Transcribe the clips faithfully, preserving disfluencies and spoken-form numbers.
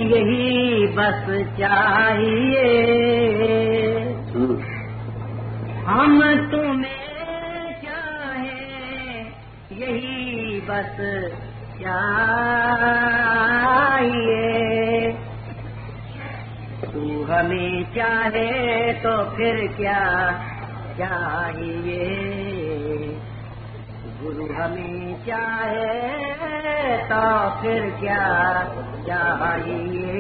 یہی بس چاہیے ہم تمہیں چاہیں یہی بس چاہیے تو ہمیں چاہے تو پھر کیا چاہیے گرو ہمیں چاہے تو پھر کیا چاہیے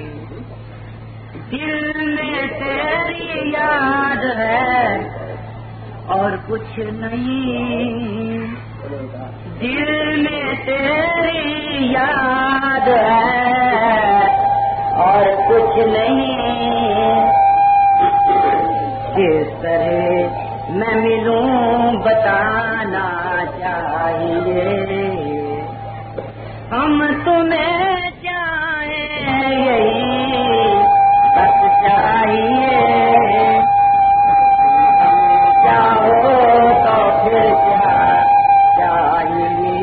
دل میں تیری یاد ہے اور کچھ نہیں دل میں تیری یاد ہے اور کچھ نہیں کس طرح میں ملوں بتانا چاہیے ہم تمہیں چاہیں یہی بس چاہیے چاہو تو پھر کیا چاہیے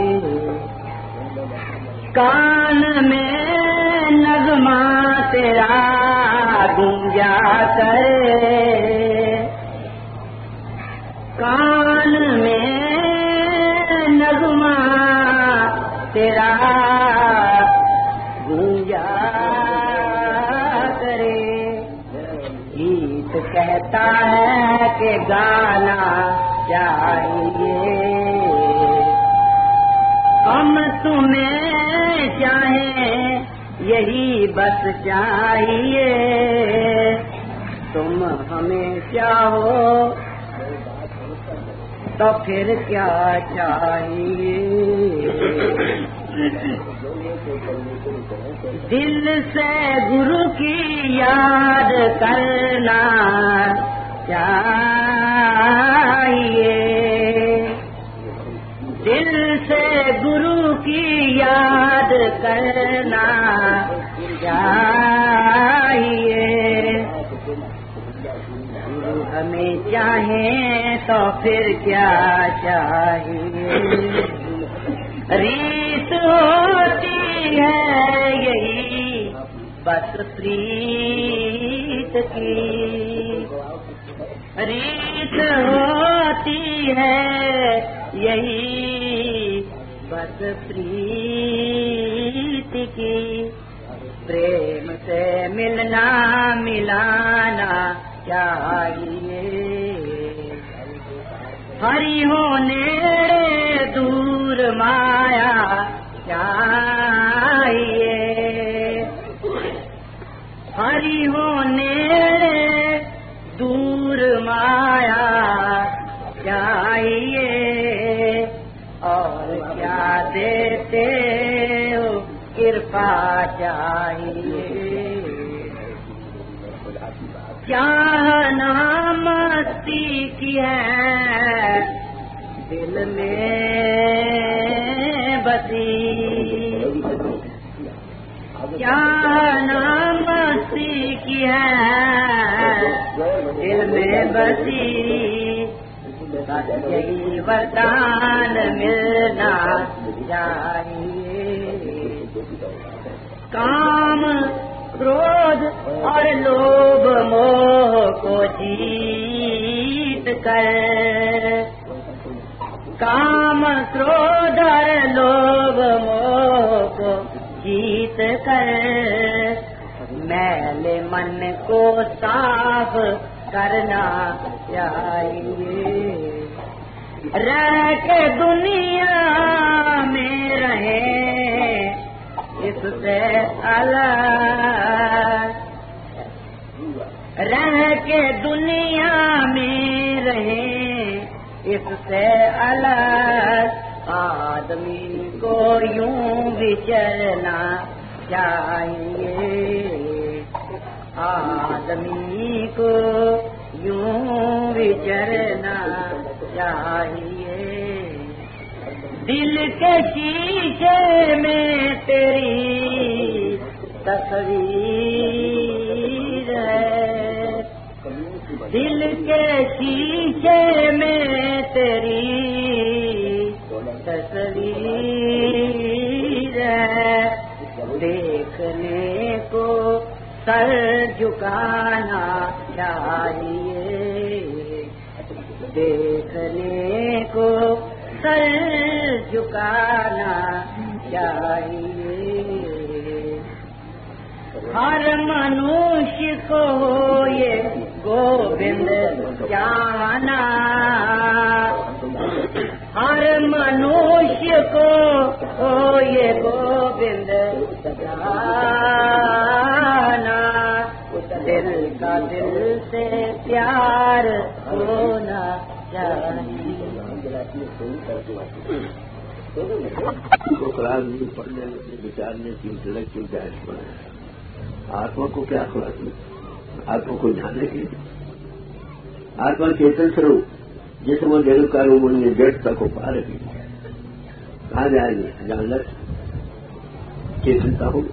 کان میں نغمہ تیرا گونجا کرے کان میں نغمہ تیرا گونجا کرے گیت کہتا ہے کہ گانا چاہیے ہم تمہیں چاہیں یہی بس چاہیے تم ہمیں چاہو تو پھر کیا چاہیے دل سے گرو کی یاد کرنا چاہیے دل سے گرو کی یاد کرنا چاہیے گرو ہمیں چاہیں تو پھر کیا چاہیے ریت ہوتی ہے یہی بس پریت کی ریت ہوتی ہے یہی بس پریت کی پریم سے ملنا ملانا چاہیے ہری ہونے دور مایا چاہیے ہری ہونے دور مایا چاہیے اور کیا دیتے ہو کرپا چاہیے کیا نامستی کی ہے دل میں بسی کیا نامستی کی ہے دل میں بسی بس یہی وردان ملنا چاہیے کام کرودھ اور لوبھ موہ کو جیت کر کام کرودھ اور لوبھ موہ کو جیت کر میل من کو صاف کرنا چاہیے رہ کے دنیا میں رہے اس سے الگ رہ کے دنیا میں رہے اس سے الگ آدمی کو یوں بچرنا چاہیے آدمی کو یوں بچرنا چاہیے دل کے شیشے میں تیری تصویر ہے دل کے شیشے میں تیری تصویر ہے دیکھنے کو سر جھکانا چاہیے، دیکھنے کو سر جھکانا چاہیے، ہر منوشی کو یہ گوبند جانا، ہر منوشی کو یہ گوبند جانا، دل کا دل سے پیار ہونا چاہیے۔ قرآن نہیں پڑھنے بچارنے کی انٹلیکچوئل ڈائٹ بنایا، آتما کو کیا خوراک دی؟ آتما کو جانے کی آتما چیتن سروپ جس میں نرکاروں نے جڑ تک پا رہی، کہاں جائے گی؟ جہاں لٹ چیتنتا ہو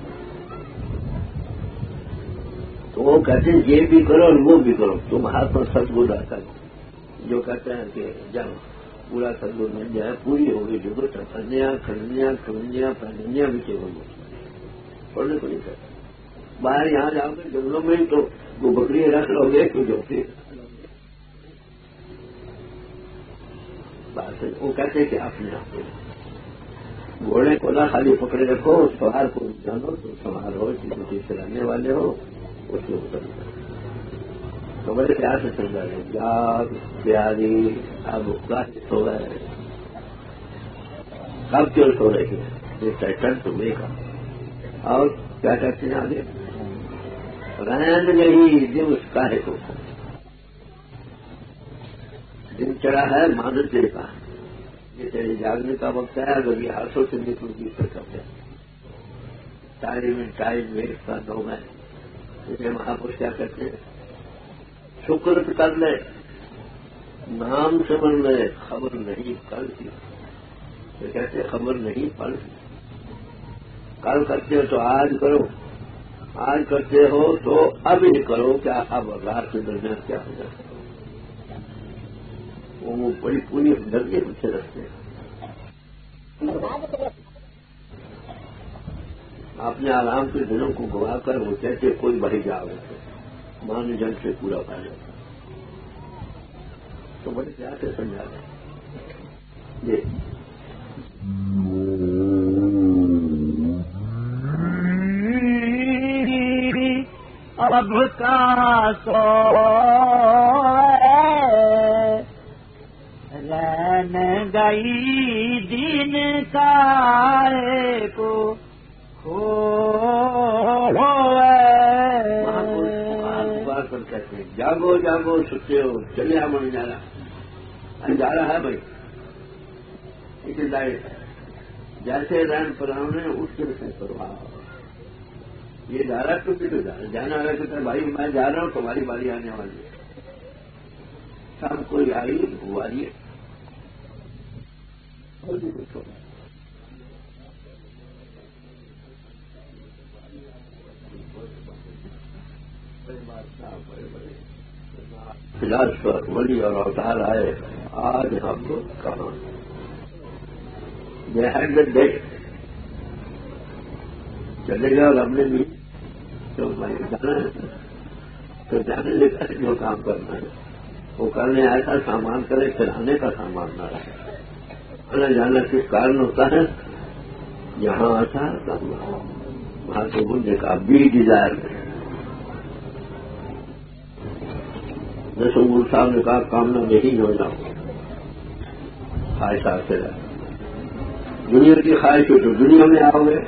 تو وہ کہتے ہیں یہ بھی کرو اور وہ بھی کرو، تم ہاتھ پر سدگن آتا ہے جو کہتے ہیں کہ جب پورا سدگن بن جائے پوری ہوگی جگت انیا کھنیا کھنیا پہنیا بھی ہوگی، پڑھنے کو نہیں کرتا۔ باہر یہاں جاؤ گے جنگلوں میں تو وہ بکری رکھ لو گے تو جو بات ہے وہ کہتے کہ اپنے آپ گھوڑے کو نہ خالی پکڑے رکھو، سوار کو جانو تو سوار ہو، کسی چلانے والے ہو اس کے اوپر تو بڑے پیار سے سمجھا رہے جاگ پیاری اب سو گئے، کب کیوں سو رہے ہیں یہ ٹائٹل تمہیں کا، اور کیا کہتے ہیں آگے رہن نہیں دن اس کا ہے تو دن چڑھا ہے مانس دے کا، یہ تیرے جاگنے کا وقت ہے، اگر یہ ہاتھوں سے نکل کی پھر کرتے ٹائم ٹائم ویسٹ کا دو میں اسے مہاپروش کیا کرتے ہیں شکر کر لے نام سمجھ لے خبر نہیں کل کی، یہ کہتے خبر نہیں پل کی، کل کرتے ہو تو آج کرو، آج کرتے ہو تو اب ہی کرو، کیا اب رات کے درمیان کیا ہو جائے، وہ بڑی پوری ہمدردی ہم سے رکھتے ہیں۔ اپنے آرام کے دنوں کو گوا کر وہ کہتے کوئی بڑی جا ہوتے مان جن سے پورا پا جاتا تو بڑے پیار سے سمجھا رہے جی اب کا سو رن گئی دن سارے کو بار پر کہتے ہیں جاگو جاگو سوچے ہو چلے من جا رہا انجارا ہے بھائی ایک لائٹ جیسے رین پرانے اس کے سے پرواہ یہ جا رہا تو بھی تو جا رہا جانا رہا کہتا بھائی میں جا رہا ہوں تمہاری باری آنے والی ہے، سب کوئی آئی ہوا رہی ہے فلاسفر ولی اور اوتار آئے آج ہم کو کہاں دے ہیڈ دا ڈیٹ چلے گا اور ہم نے بھی تو بھائی جانا ہے تو جانے لے کر جو کام کرنا ہے وہ کرنے ایسا سامان کرے چلانے کا سامان نہ رہے، آنا جانا کس کارن ہوتا ہے یہاں آتا وہاں سے بولنے کا بی ڈیزائر جیسے گرو صاحب نے کہا کامنا نہیں ہو جاؤ خواہشات سے رہا دنیا کی خواہش ہو تو دنیا میں آؤ گے،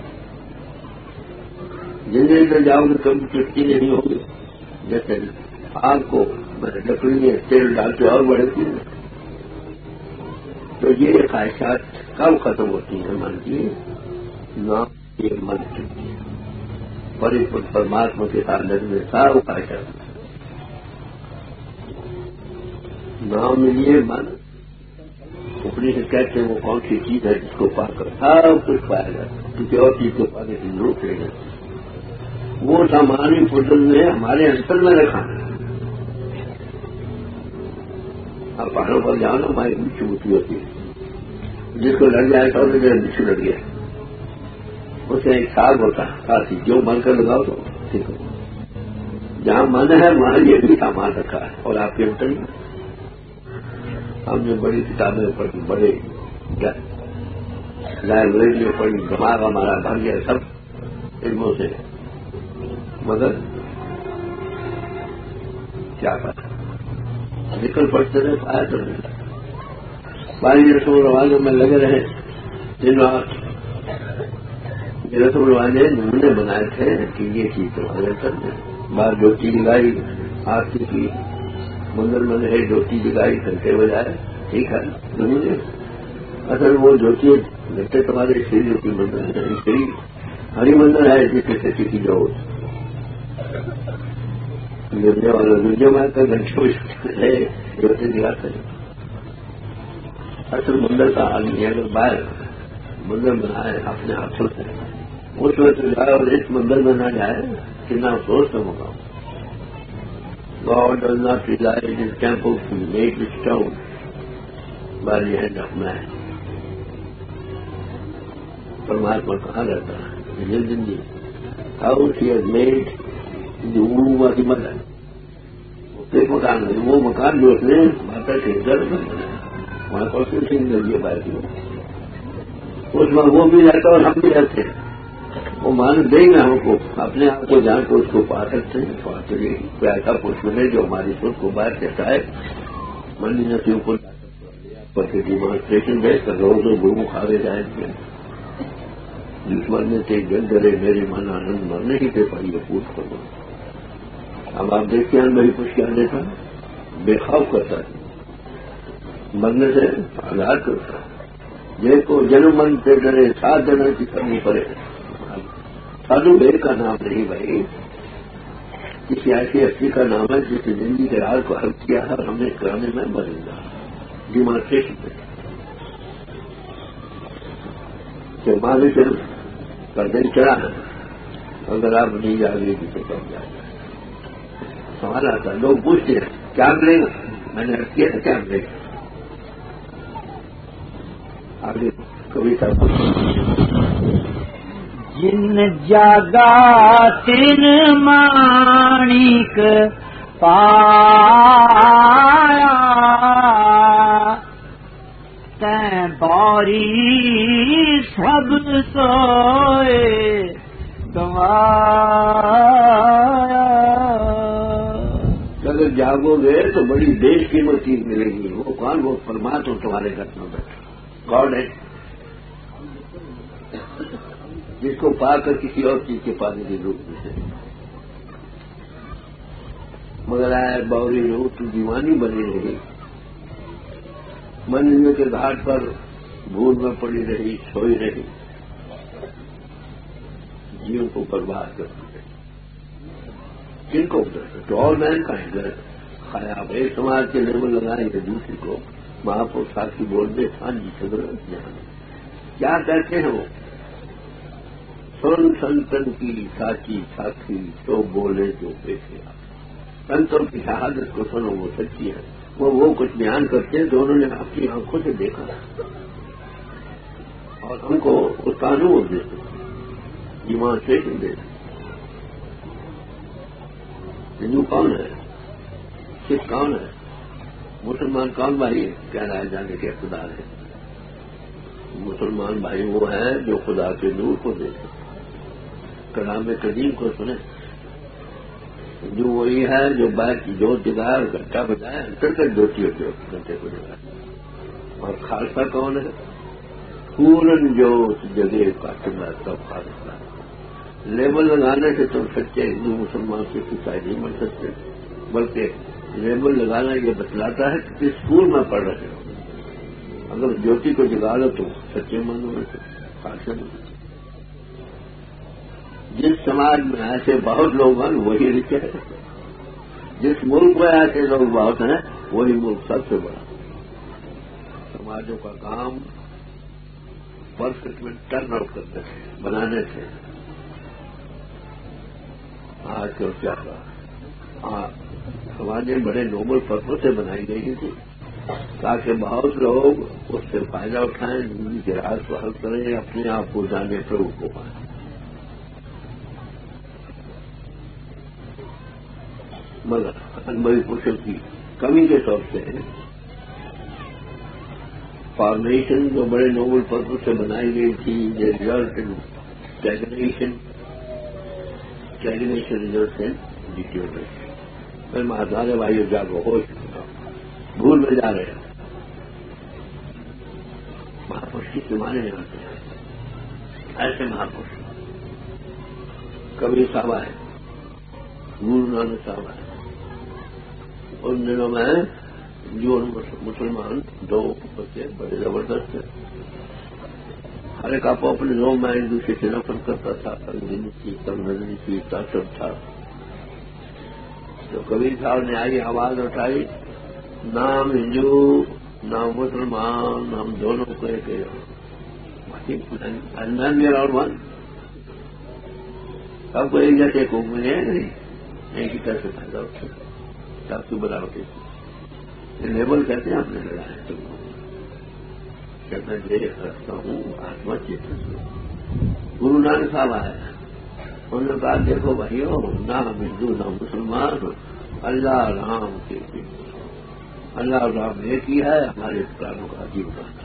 زندگی میں جاؤ گے کبھی چٹکی نہیں ہوگی، جیسے آگ کو لکڑی میں تیل ڈالتے اور بڑھتی ہے تو یہ خواہشات کب ختم ہوتی ہیں من کی نام یہ من کی پری پرماتما کے تعلق میں سارا خواہشات نام ملیے من اپنی سے کہتے ہیں وہ کون سی چیز ہے جس کو پا کر سارا کچھ پایا جاتا ہے، کسی اور چیز کو پانے کی ضرورت نہیں ہے، وہ سامانی فضل نے ہمارے انتر میں رکھا ہے۔ آپ پہاڑوں پر جاؤ نا ہماری بچو بچی ہوتی ہے، جس کو لڑ جائے تو میرا بچو لڑ گیا اسے ایک ساگ ہوتا ہے کافی جو من کر لگاؤ تو سیکھو. جہاں من ہے وہاں یہ بھی سامان رکھا ہے اور آپ کے انٹر ہم نے بڑی کتابیں پڑھی بڑے لائبریری میں پڑھی دماغ ہمارا بھر گیا سب علموں سے مگر کیا پتا نکل پڑتے رہے پایا تو نہیں باری رسم و رواجوں میں لگے رہے دن رات. یہ رسم و رواجیں انہوں نے بنائے تھے کہ یہ چیز تمہارے کر دیں بار جوتی جگائی آرتی کی مندر میں رہے جوتی جگائی گھنٹے بجائے ٹھیک ہے نہیں اصل وہ جوتی گھنٹے تمہارے شری کی مندر ہے شری ہری مندر ہے جس سے کسی کی جو گرنے والا دنیا میں کا گھنٹے ہے جوتی جگاتے ہیں. اصل مندر کا آدمی اگر باہر مندر بنائے اپنے ہاتھوں سے اس وقت جائے اور اس مندر میں نہ جائے کتنا افسوس کا مقام. God does not reside in temples made with stone by the hand of man. پرماتما کہاں رہتا ہے یہ زندگی house he has made in the womb of the mother. ایک مکان ہے وہ مکان جو اس نے ماتا کے گھر میں بنایا وہاں پر کچھ نہیں لگی بات اس میں وہ بھی رہتا اور ہم بھی رہتے ہیں. وہ مان دیں گے ہم کو اپنے آپ کو جان کو اس کو پا سکتے ہیں پا کر کوئی ایسا پوچھ ملے جو ہماری سوچ کو باہر کہتا ہے من نسیوں کو ڈیمانسٹریشن دے کر روز روز گرو کھاوے جائیں گے جس مرنے سے جل ڈرے میرے من آنند مرنے ہی پہ پڑی پوچھ کرو. اب آپ دیکھتے ہیں میری کچھ کیا دیتا بے خوف کرتا ہے مرنے سے آزاد کرتا ہے جن کو جنم من سے ڈرے سات جنم کی کرنی پڑے. سادھو بیر کا نام نہیں بھائی کسی ایسی ہستی کا نام ہے جس نے زندگی کے راز کو حل کیا ہے اور ہمیں کرانے میں بدلنا ڈیمانسٹریشن میں کہ ماضی سے کا دن چڑھا ہے اگر آپ نہیں جاگے گی تو کب جائے گا. سوال آتا ہے لوگ پوچھتے ہیں کیا ملے گا میں نے کیا تھا کیا ملے گا آگے کبھی تھا جن جگا تن مانک پایا تیں باری سب سوئے گوایا. اگر جاگو گے تو بڑی بیش قیمت چیز ملے گی. وہ کون وہ پرماتما تمہارے گھر میں بیٹھا گاڈ ہے جس کو پا کر کسی اور چیز کے پانے کی ضرورت نہیں. مگر آئے باوری روح تو دیوانی بنی رہی منزل کے گھاٹ پر بھول میں پڑی رہی سوئی رہی جیون کو برباد کرتی رہی. کن کو ٹو آل مین کائنڈ خیاب ایک سماج کے لیول لگائیں گے دوسری کو وہاں پر ساتھی بول دے ہاں جی سدر کیا کہتے ہیں وہ سن سنتن کی ساچی ساتھی تو بولے جو پیسے آپ سنتوں کی شہادت کو سنو وہ سچی ہے. وہ وہ کچھ بیان کرتے ہیں جو انہوں نے اپنی آنکھوں سے دیکھا اور ہم کو اس کا انوبھو دے سکتے ڈیمانسٹریشن دے سکتے. ہندو کون ہے سکھ کون ہے مسلمان کون بھائی کہہ رہا ہے جانے کے خدا ہے. مسلمان بھائی وہ ہیں جو خدا کے نور کو دیکھیں کلام قدیم کو سنیں. جو وہی ہے جو بائک کی جوت جگائے اور گھنٹہ بجائے انتر کر جوتی اور جو گھنٹے کو جگائے. اور خالصہ کون ہے پورن جو جگہ کا چلا سب خالصہ. لیبل لگانے سے تم سچے ہندو مسلمان سے عیسائی نہیں بن سکتے بلکہ لیبل لگانا یہ بتلاتا ہے کہ اسکول میں پڑھ رہے ہو. اگر جوتی کو جگا لو تو سچے مانو گے خالصہ نہیں. جس سماج میں ایسے بہت لوگ ہیں وہی رچ ہے. جس ملک میں ایسے لوگ بہت ہیں وہی ملک سب سے بڑا. سماجوں کا کام پرفیکٹ میں ٹرن آؤٹ کرتے تھے بنانے تھے. آج کل کیا کہا سماجیں بڑے نوبل پرپز سے بنائی گئی تھی تاکہ بہت لوگ اس سے فائدہ اٹھائیں زندگی کے راز کو حل کریں اپنے آپ کو جانے پہ کو پائیں. مگر انبئی پوشل کی کمی کے طور سے فارمیشن جو بڑے نوبل پرپز سے بنائی گئی تھی یہ ریزلٹ اسٹیگنیشن اسٹیگنیشن ریزلٹ ہے ڈیٹیوریشن میں مہاتارے بھائی جاگو ہوش بھول میں جا رہے ہیں مہاپرش کے معنی نہیں آتے ہیں ایسے مہاپرش کبھی صاحب آئے گرو نانک صاحب آئے ان دنوں میں جو مسلمان دو بچے بڑے زبردست ہیں ہر ایک آپ اپنے دو میں ایک دوسرے سے نفرت کرتا تھا تنظیم کی تنظیم کی تعصب تھا تو کبیر صاحب نے آئی آواز اٹھائی نام ہندو نام مسلمان ہم دونوں کو ایک اور ون سب کو ایک جیسے کو ملے نہیں ایک ہی طرح سے پیدا ہوتے سب کی بناوٹی لیبل کہتے ہیں آپ نے لڑایا تم کو کہتے ہیں دیکھ رکھتا ہوں آتما چیت گرو نانک صاحب آئے انہوں نے کہا دیکھو بھائیو نہ ہندو نہ مسلمان اللہ رام کے اللہ رام نے کیا ہے ہمارے پرانوں کا عجیب بات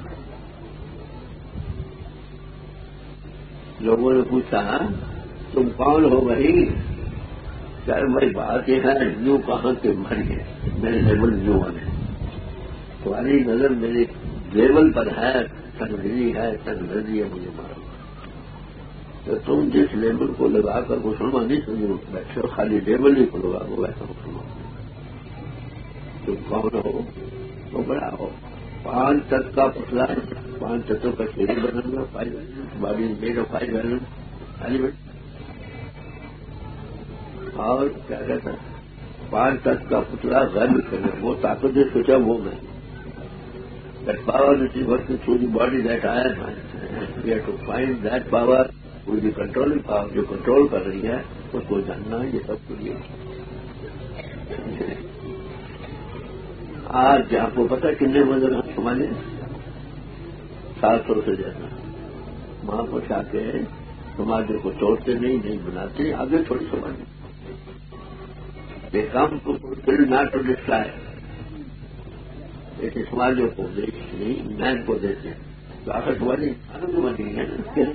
لوگوں نے پوچھا تم کون ہو بھائی کہہ بھائی بات یہ ہے یوں کہاں کے مری ہے میرے لیبل یوں والے تمہاری نظر میرے لیبل پر ہے تنظیمی ہے تنظیمی ہے مجھے معلوم تو تم جس لیبل کو لگا کر مسلمان نہیں سمجھو بیٹھے ہو خالی لیبل ہی کو لگا وہ ویسا مسلمان تم کون ہو تو بڑا ہو پانچ تک کا پتلا پانچ تتوں کا شریر بنوں گا five body made of five element اور کیا کہتا ہے پانچ تک کا پتلا غرب کرنا وہ طاقت جو سوچا وہ میں that power which is working through the body that I am, we have to find that power with the controlling power جو کنٹرول کر رہی ہے اس کو جاننا ہے یہ سب کے لیے آج آپ کو پتا کتنے منظر ہیں ہمارے سات سو سے زیادہ وہاں پر آ کے سماج کو توڑتے نہیں نہیں بناتے آگے تھوڑی سماج یہ کام کو ناٹ ٹو ڈسٹرائے ایسے سماجوں کو نہیں مین کو دیتے ہیں تو آخر تمہاری آنند بنی ہے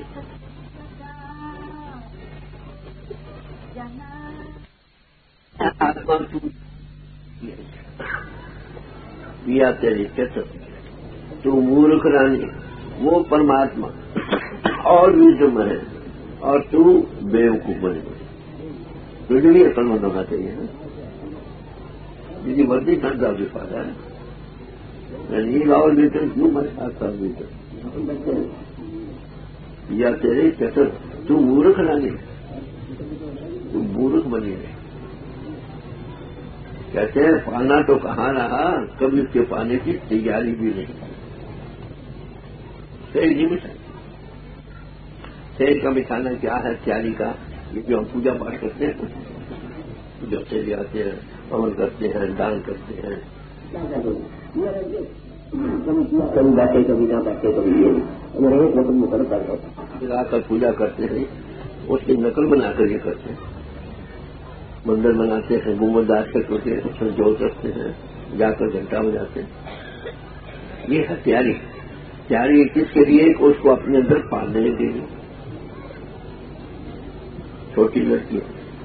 دیا تیری چتر تو مورکھ رانی وہ پرماتما اور وزڈم ہے اور تو بیوقوف بنے تو بھی عقل مند ہونا چاہیے نا جی مرضی ٹھنڈا بھی فائدہ ہے نہیں لاؤ لیٹر کیوں میں ساتھ لیٹر یا تیرے چتر تو مورکھ رانی تو مورکھ بنی ہے کہتے ہیں پانا تو کہاں رہا کبھی اس کے پانے کی تیاری بھی نہیں صحیح نہیں بچا صحیح کا بچھانا کیا ہے تیاری کا یہ جو ہم پوجا پاٹ کرتے ہیں جو سے بھی آتے ہیں پون کرتے ہیں دان کرتے ہیں کبھی بیٹھے کبھی نہ بیٹھے کبھی لا کر پوجا کرتے ہیں اس کی نقل بنا کر یہ کرتے ہیں مندر بناتے ہیں گنبد داخل کرتے ہیں اس میں جوت رکھتے ہیں جا کر گھنٹہ بجاتے ہیں یہ ہے تیاری تیاری کس کے لیے کہ اس کو اپنے اندر پالنے کے لیے چھوٹی لڑکی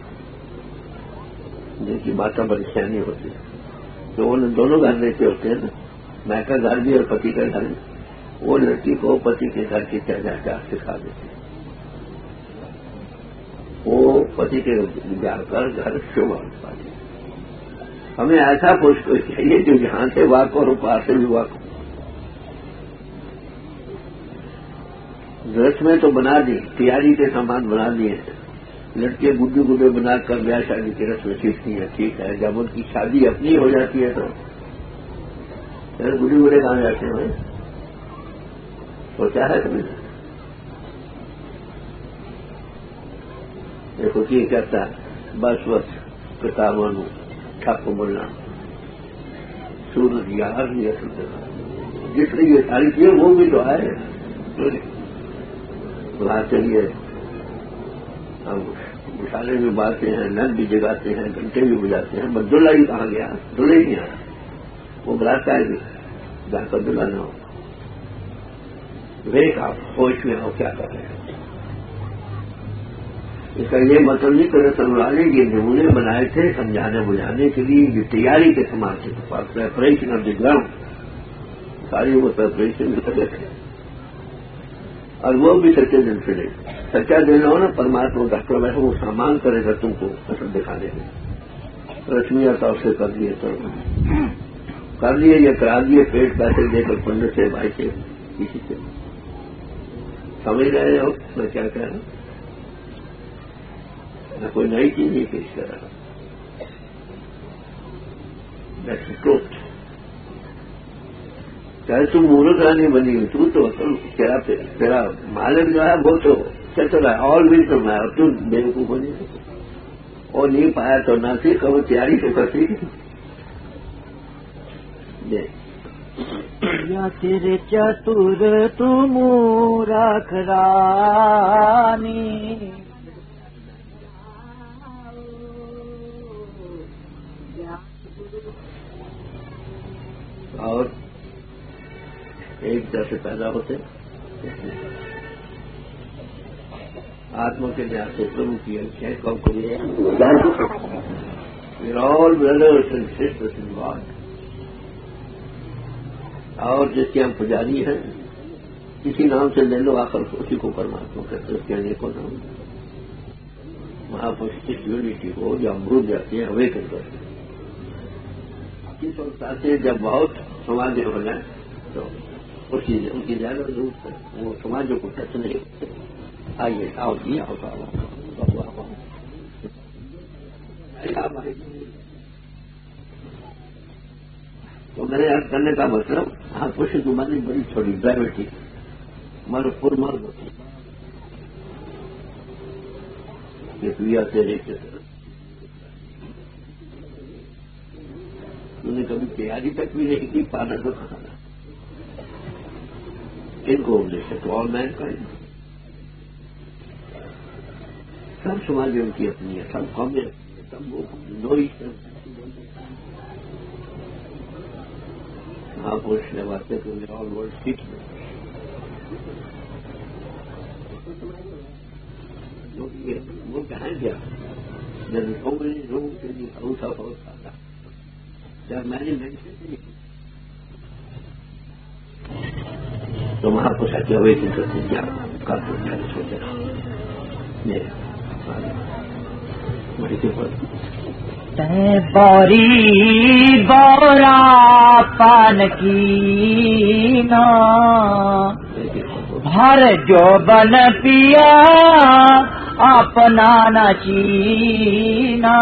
جن کی ماتا بڑی سیانی ہوتی ہے تو وہ دونوں گھر لیتے ہوتے ہیں نا میں کا گھر بھی اور پتی کا گھر وہ لڑکی کو پتی کے گھر کی کیا جا سکھا دیتی ہے وہ پتی کے جا کر گھر شوبھا پاتی ہمیں ایسا پوچھ کو چاہیے جو یہاں سے واقع اور پار سے بھی واقع رس میں تو بنا دی تیاری کے سامان بنا دیے ہیں لڑکیاں گڈے گڈے بنا کر بیاہ شادی کی رسم سیکھتی ہیں ٹھیک ہے جب ان کی شادی اپنی ہو جاتی ہے تو گڈے گڈے کہاں جاتے ہیں سوچا ہے کبھی دیکھو یہ کہتا ہے بس بس کتابوں ٹھپ ملنا سورج یار بھی اصل جس نے یہ ساری چیزیں وہ بھی تو ہے بلا چلیے ہم مشالے بھی بارتے ہیں، نل بھی جگاتے ہیں، گھنٹے بھی بجاتے ہیں، بس دلہا ہی کہاں گیا؟ دلہا ہی نہیں آیا، وہ بلاتا ہے جہاں کا دلہا نہ ہو۔ دیکھ آپ ہوش میں ہو کیا کر رہے ہیں؟ اس کا یہ مطلب نہیں کہ رسول اللہ نے یہ نمونے بنائے تھے سمجھانے بجھانے کے لیے، یہ تیاری کے سامان کے پاس پریپریشن آف دی گراؤنڈ، ساری وہ پریپریشن بھی کرے تھے، اور وہ بھی سچے دل سے لے۔ سچا دل ہو نا، پرماتما ڈاکٹر بیٹھے وہ سامان کرے گا تم کو اصل دکھانے میں۔ رسمیہ طور سے کر لیے تو کر لیے یا کرا دیے، پیٹ پیسے دے کر پنڈت سے بھائی سے کسی سے، سمجھ رہے ہو میں کیا کہہ رہا ہوں؟ میں کوئی نئی چیز نہیں پیش کر رہا، ٹروتھ۔ چاہے تم مورت رانی بنی ہوئی، تو تو تیرا تیرا مالک جو ہے وہ تو چل رہا ہے، اور بھی تو میں اور تم بیوقوف بنی اور نہیں پایا تو نہ سیکھ، وہ تیاری تو کرتی یا تیرے چتر تم رکھ رانی، اور ایک جیسے پیدا ہوتے آتما کے لحاظ سے پربھو کی ہے کب کو all brothers and sisters in God, اور جس کے ہم پجاری ہیں کسی نام سے لے لو، آخر اسی کو پرماتما کہتے ہیں، اس کے انیکوں نام، وہاں پر اس یونٹی کو جو امرود جاتی ہے ہوئے کر کرتے کس وقت آتے ہیں جب بہت سماج ہو جائے تو اسی ان کی زیادہ ضرورت ہے، وہ سماجوں کو ٹچ نہیں ہوتے۔ آئیے آؤ جی آؤ تو میں نے یاد کرنے کا مطلب ہاں کچھ زمانے بڑی چھوڑی ڈرائیوٹی مرد پر مرد ہوتی کہ پیا تیرے کے طرف تم نے کبھی تیاری تک بھی نہیں کی، پانا تو کھانا ان کو تو اور مین کا سب سماج ان کی اپنی ہے، سب قومیں سب وہ نو ہی وہاں پوچھنے واسطے تو آل ورلڈ سیٹ میں وہ کہاں گیا جب لوگوں کے لیے بھروسہ بہت کھاتا جب میں نے مینشن تو وہاں کو سچے ہوئے کہ کیا کر سوچے بوری بورا پان کی نا بھر جو بن پیا اپنا نہ چینا،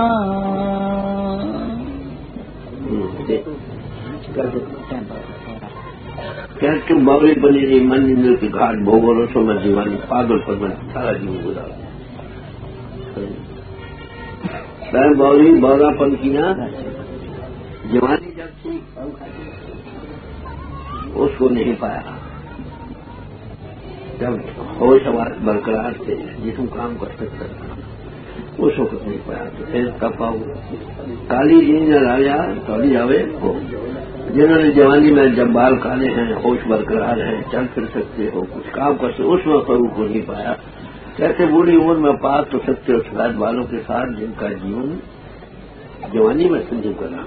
کیا تم باوری بنی رہی من کی گھاٹ بھوگو رسو میں دیوانی پاگل پر میں سارا جیون گزارا باوری بورا پن کی نا جوانی جب تھی اس کو نہیں پایا، جب ہوش آواز برقرار تھے جسم کام کر سکتا تھا اس وقت نہیں پایا تو پھر کب پاؤ کالی جی نہ راجا کالی جاوے ہو جنہوں نے جوانی میں جب بال کالے ہیں ہوش برقرار ہے چل پھر سکتے ہو کچھ کام کر سکتے اس میں فرو کو نہیں پایا، کیسے بوڑھی عمر میں پا تو سکتے ہو شاید بالوں کے ساتھ جن کا جیون جوانی میں سنجو کرا،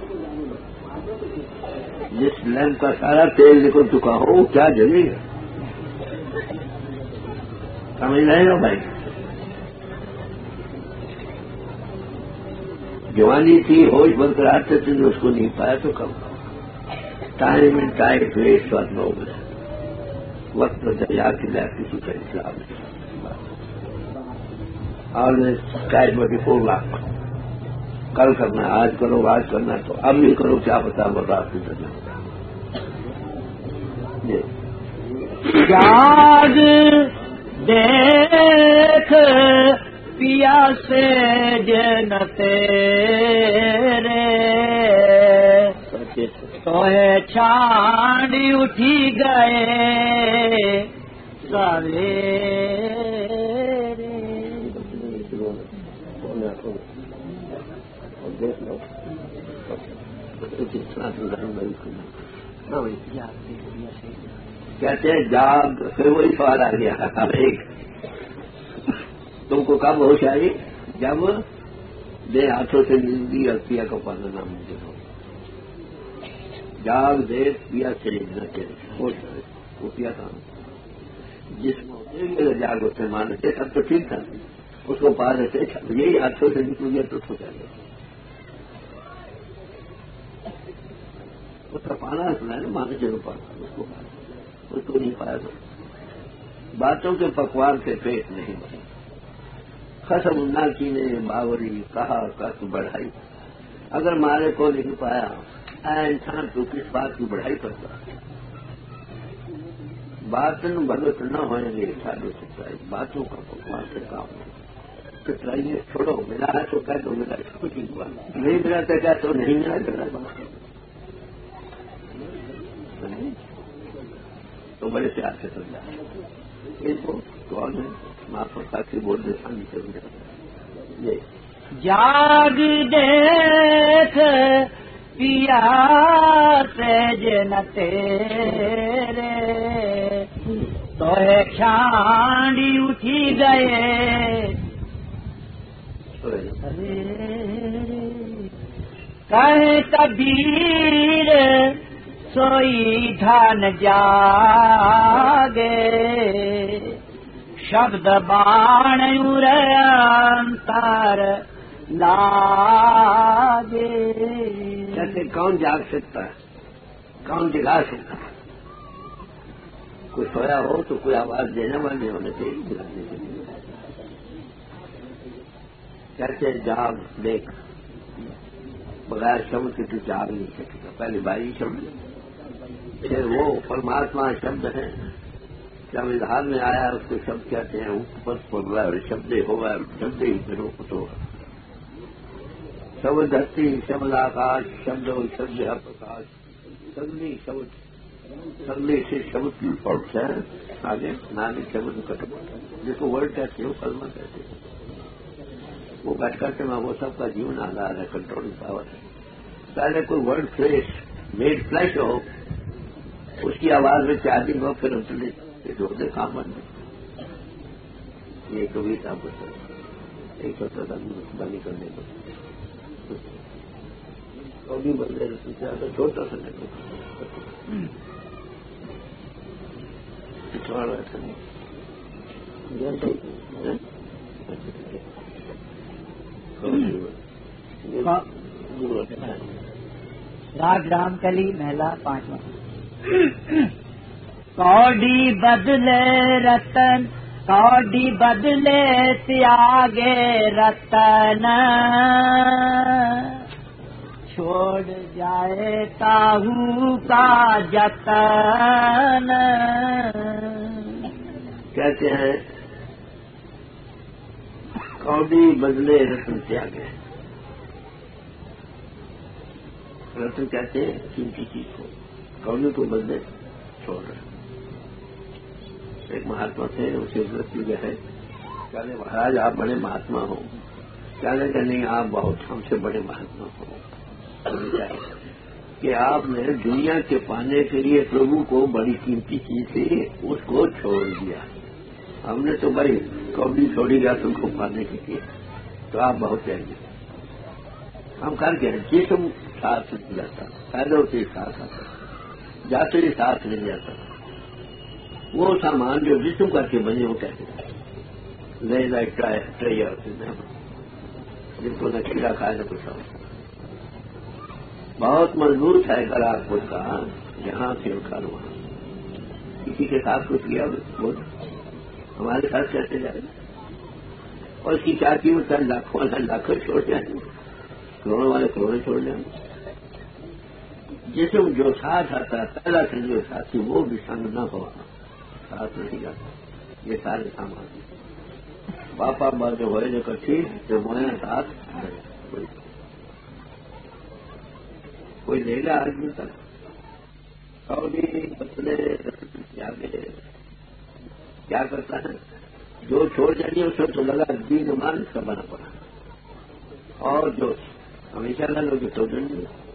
جس لیمپ کا سارا تیل نکل چکا ہو وہ کیا جلے گا؟ سمجھ رہے ہو بھائی؟ جوانی تھی ہوش برقرار تھے تم نے اس کو نہیں پایا تو کب ٹائم اینڈ ٹائم ویسٹ وقت ہو گیا، وقت دریا کی لائف کسی کا اسلام نہیں، always time twenty four lakh کل کرنا ہے، آج کرو آج کرنا ہے تو اب نہیں کرو کیا پتا وہ رات میں کرنا ہوگا۔ یاد دیکھ پیا سے جن تیرے تو چھانڈی اٹھی گئے سویرے، اور دیکھ لو کہتے ہیں جاگ، پھر وہی سوال آ گیا ایک، تم کو کب ہوش آئی؟ جب دے ہاتھوں سے نیندی اور پیا کو پانا نہ مجھے ہو، جاگ دے پیا سے نہ تیرے ہوش آئے، وہ پیا تھا جس میں جاگ ہوتے مانتے سب تو ٹھیک تھا، اس کو پا لیتے، یہی ہاتھوں سے نکل گیا تو اس کو کیا گیا، اس کا پانا سنا ہے نا، مانے چلو پانا اس کو پایا، اس کو نہیں پایا تو باتوں کے پکوان سے پیٹ نہیں بنے، خسم نہ کینے باوری کہا کس بڑھائی، اگر مارے کو نہیں پایا اے انسان تو کس بات کی بڑھائی کرتا، باتن بھگت نہ ہوئیں گے سادے سچائی، باتوں کا پکوان سے کام نہیں، کٹرائیے چھوڑو، ملا ہے تو کہہ دو ملا کچھ نہیں ہوا، نہیں ملا تو کیا تو نہیں ملا کرنا، تو بڑے پیار سے سمجھا ان کو کون ہے معاف ہوتا کہ بول دے سامنے سے یہ جاگ دیکھ پیا سیج نہ تیرے، تو چھانڈی اٹھی گئے کہیں کبیر سوئی دھن جاگے، شبد باण انتر لاگے، کہتے کون جاگ سکتا ہے، کون جگا سکتا ہے، کوئی سویا ہو تو کوئی آواز دینے والے ہونے چاہیے جگانے کے لیے، کہتے جاگ دیکھ بغیر شبد کے تو جاگ نہیں سکتا، پہلے بھائی شبد، پھر وہ پرماتما شبد ہے، جب اظہار میں آیا اس کو شبد کہتے ہیں، اوپر پڑ رہا ہے شبد ہوا شبد ہی پھر وہ کچھ ہوگا، شبد دھرتی شبد آکاش شبد ہو شبد ہے پرکاش، سگلی شبد سگلی سے شبد کی پڑھ ہے آگے نالی شبد کٹ جس کو ورڈ کہتے ہیں وہ کلمہ کہتے ہیں، وہ کٹ کر کے میں وہ سب کا جیون آدھار ہے، کنٹرولنگ پاور ہے، پہلے کوئی ورڈ فلیش میڈ فلیش ہو، اس کی آواز میں چارجنگ ہو، پھر انٹرنیٹ جو دے کام بن جائے، یہ کبھی تھا ایک چھوٹا تھا بنی کرنے کو کبھی بدلے زیادہ چھوٹا سا نہیں راگ رام کلی محلہ پانچواں، کوڈی بدلے رتن کوڈی بدلے تیاگے رتن، چھوڑ جائے تاہو کا جتن، کہتے ہیں کوڈی بدلے رتن تیاگے، رتن کہتے ہیں قیمتی چیز کو، کوڈی کو بدلے چھوڑ رہے، ایک مہاتما تھے اسے عزت کی ہے، کہنے مہاراج آپ بڑے مہاتما ہو، کہنے کہ نہیں آپ بہت ہم سے بڑے مہاتما ہو، کہ آپ نے دنیا کے پانے کے لیے پربھو کو بڑی قیمتی چیز تھی اس کو چھوڑ دیا، ہم نے تو بھائی کوڈی چھوڑی گیا تم کو پانے کے لیے، تو آپ بہت چاہیے، ہم کر کے جسم ساتھ نہیں جاتا، پیدل سے ساتھ آتا، جاتے ہی ساتھ نہیں جاتا، وہ سامان جو جسم کر کے بنے وہ کہتے ہیں لے لائک ٹرائی ہوتے ہیں، جن کو نہ کھیلا کھائے نہ کچھ اور، بہت مضبوط ہے گراک خود کا، جہاں سے اٹھا وہاں، کسی کے ساتھ کچھ کیا وہ ہمارے ساتھ کیسے جائے گا، اور اس کی چاچی میں کل لاکھوں لاکھوں چھوڑ جائیں گے، کروڑوں والے کروڑوں چھوڑ جائیں گے، جسم جو ساتھ آتا پہلا سے جو ساتھی وہ بھی سنگ نہ ہوا ساتھ نہیں جاتا، یہ سارے سامان پاپا ماں جو ہوئے جو کٹھی جو مویا ساتھ کوئی لے گا آدمی تک کوڈی بدلے آگے کیا کرتا ہے، جو چھوڑ جائیے اس میں تو لگا دین مان اس کا بنا پڑا، اور جو ہمیشہ نہ لوگ تو دن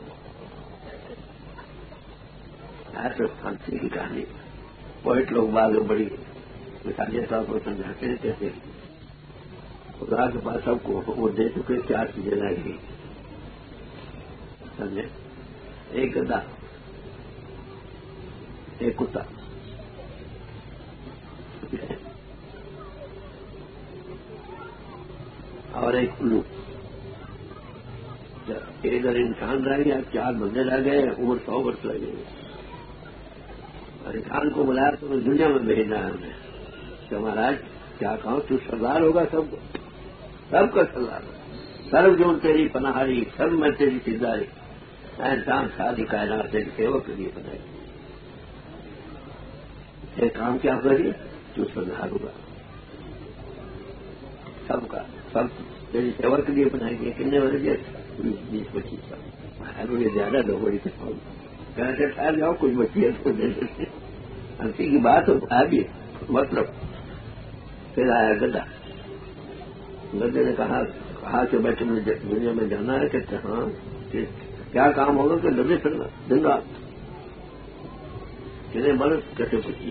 ایسے پھانسی کی کہانی پوئٹ لوگ بعض بڑی مثالی طور پر سمجھاتے ہیں کہتے خدا کے پاس سب کو وہ دے چکے چار چیزیں رہ گئی سمجھے ایک گدا ایک کتا اور ایک الو ادھر انسان رہ گیا چار بندے رہ گئے عمر سو برس لگے اور انسان کو بلایا تو دنیا میں بھیجنا ہے ہمیں کہ مہاراج کیا کہوں تو سردار ہوگا سب کو سب کا سردار سرو جو تیری پناہاری سب میں تیری سرداری انسان ساری کائنات تیری سیوا کے لیے بنائی یہ کام کیا کریے تو سردار ہوگا سب کا سب تیری سیوا کے لیے بنائی گئی کتنے بجے بیس پچیس سال مجھے زیادہ دو بڑی کہنا سے ٹھہر جاؤ کچھ بچی ہے اس کو دے دیتے ہنسی کی بات ہو آگے مطلب پھر آیا گدا گدے نے کہا کہا کہ بیٹھے مجھے دنیا میں جانا ہے کہتے ہاں کیا کام ہوگا کہ گدے پھرنا دن رات کتنے برس کیسے پچی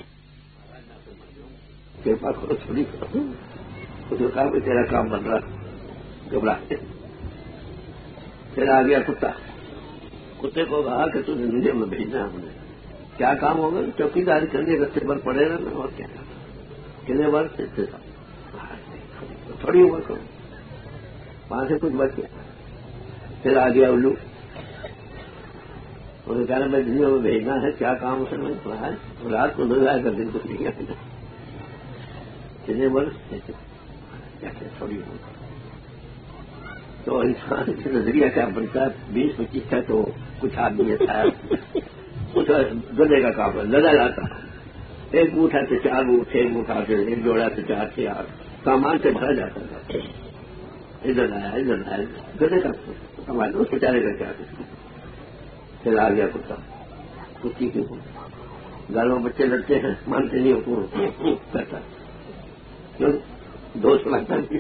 کرپا کرو تھوڑی کرو اس نے کہا کہ تیرا کام بن رہا گھبرا کے پھر آ گیا کتا کتے کو کہا کہ تجھے دنیا میں بھیجنا ہم نے کیا کام ہوگا چوکی داری کرنے رستے پر پڑے رہنا اور کیا کتنے برس اتنے تھوڑی عمر کرو وہاں سے کچھ بچ گیا پھر آ گیا الو انہوں نے کہا میں دنیا میں بھیجنا ہے کیا کام اسے میں پڑھا ہے رات کو دو جائے گا دن کو نہیں آئے کتنے برس کیسے تھوڑی عمر تو انسان سے نظریہ کیا بنتا ہے بیس پچیس ہے تو کچھ آدمی اچھا ہے کچھ گدے کا کام ہے لگا جاتا ہے ایک اونٹا سے چار اونٹ ایک اونٹا سے ایک جوڑا سے چار سے آٹھ سامان سے بھرا جاتا تھا ادھر آیا ادھر آیا گدے کا ہمارے اس بیچارے کا کیا پھر آ گیا کتا کتی کے گھر میں بچے لڑتے ہیں مانتے نہیں ہوتے کرتا کیوں دوست لگتا ہے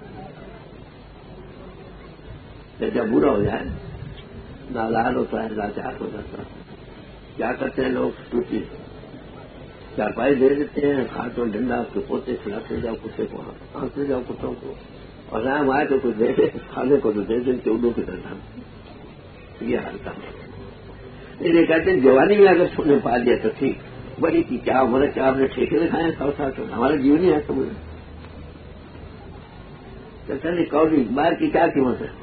جب برا ہو جائے نالال ہوتا ہے لاچار ہو جاتا ہے کیا کرتے ہیں لوگ ٹوٹی چارپائی دے دیتے ہیں کھاتوں ڈنڈا کے پوتے کھلاتے جاؤ کتے کو آنکھتے جاؤ کتوں کو اور رام آئے تو کچھ دے دے کھانے کو تو دے دیں کہ اردو کی طرح یہ حال تھا یہ کہتے ہیں جوانی میں اگر سونے پا دیا تو ٹھیک بڑی کی کیا عمر کیا آپ نے ٹھیکے میں کھائے سو سال ہمارا جیون ہی ہے تو مجھے کہتے نہیں کوڑی باہر کی کیا قیمت ہے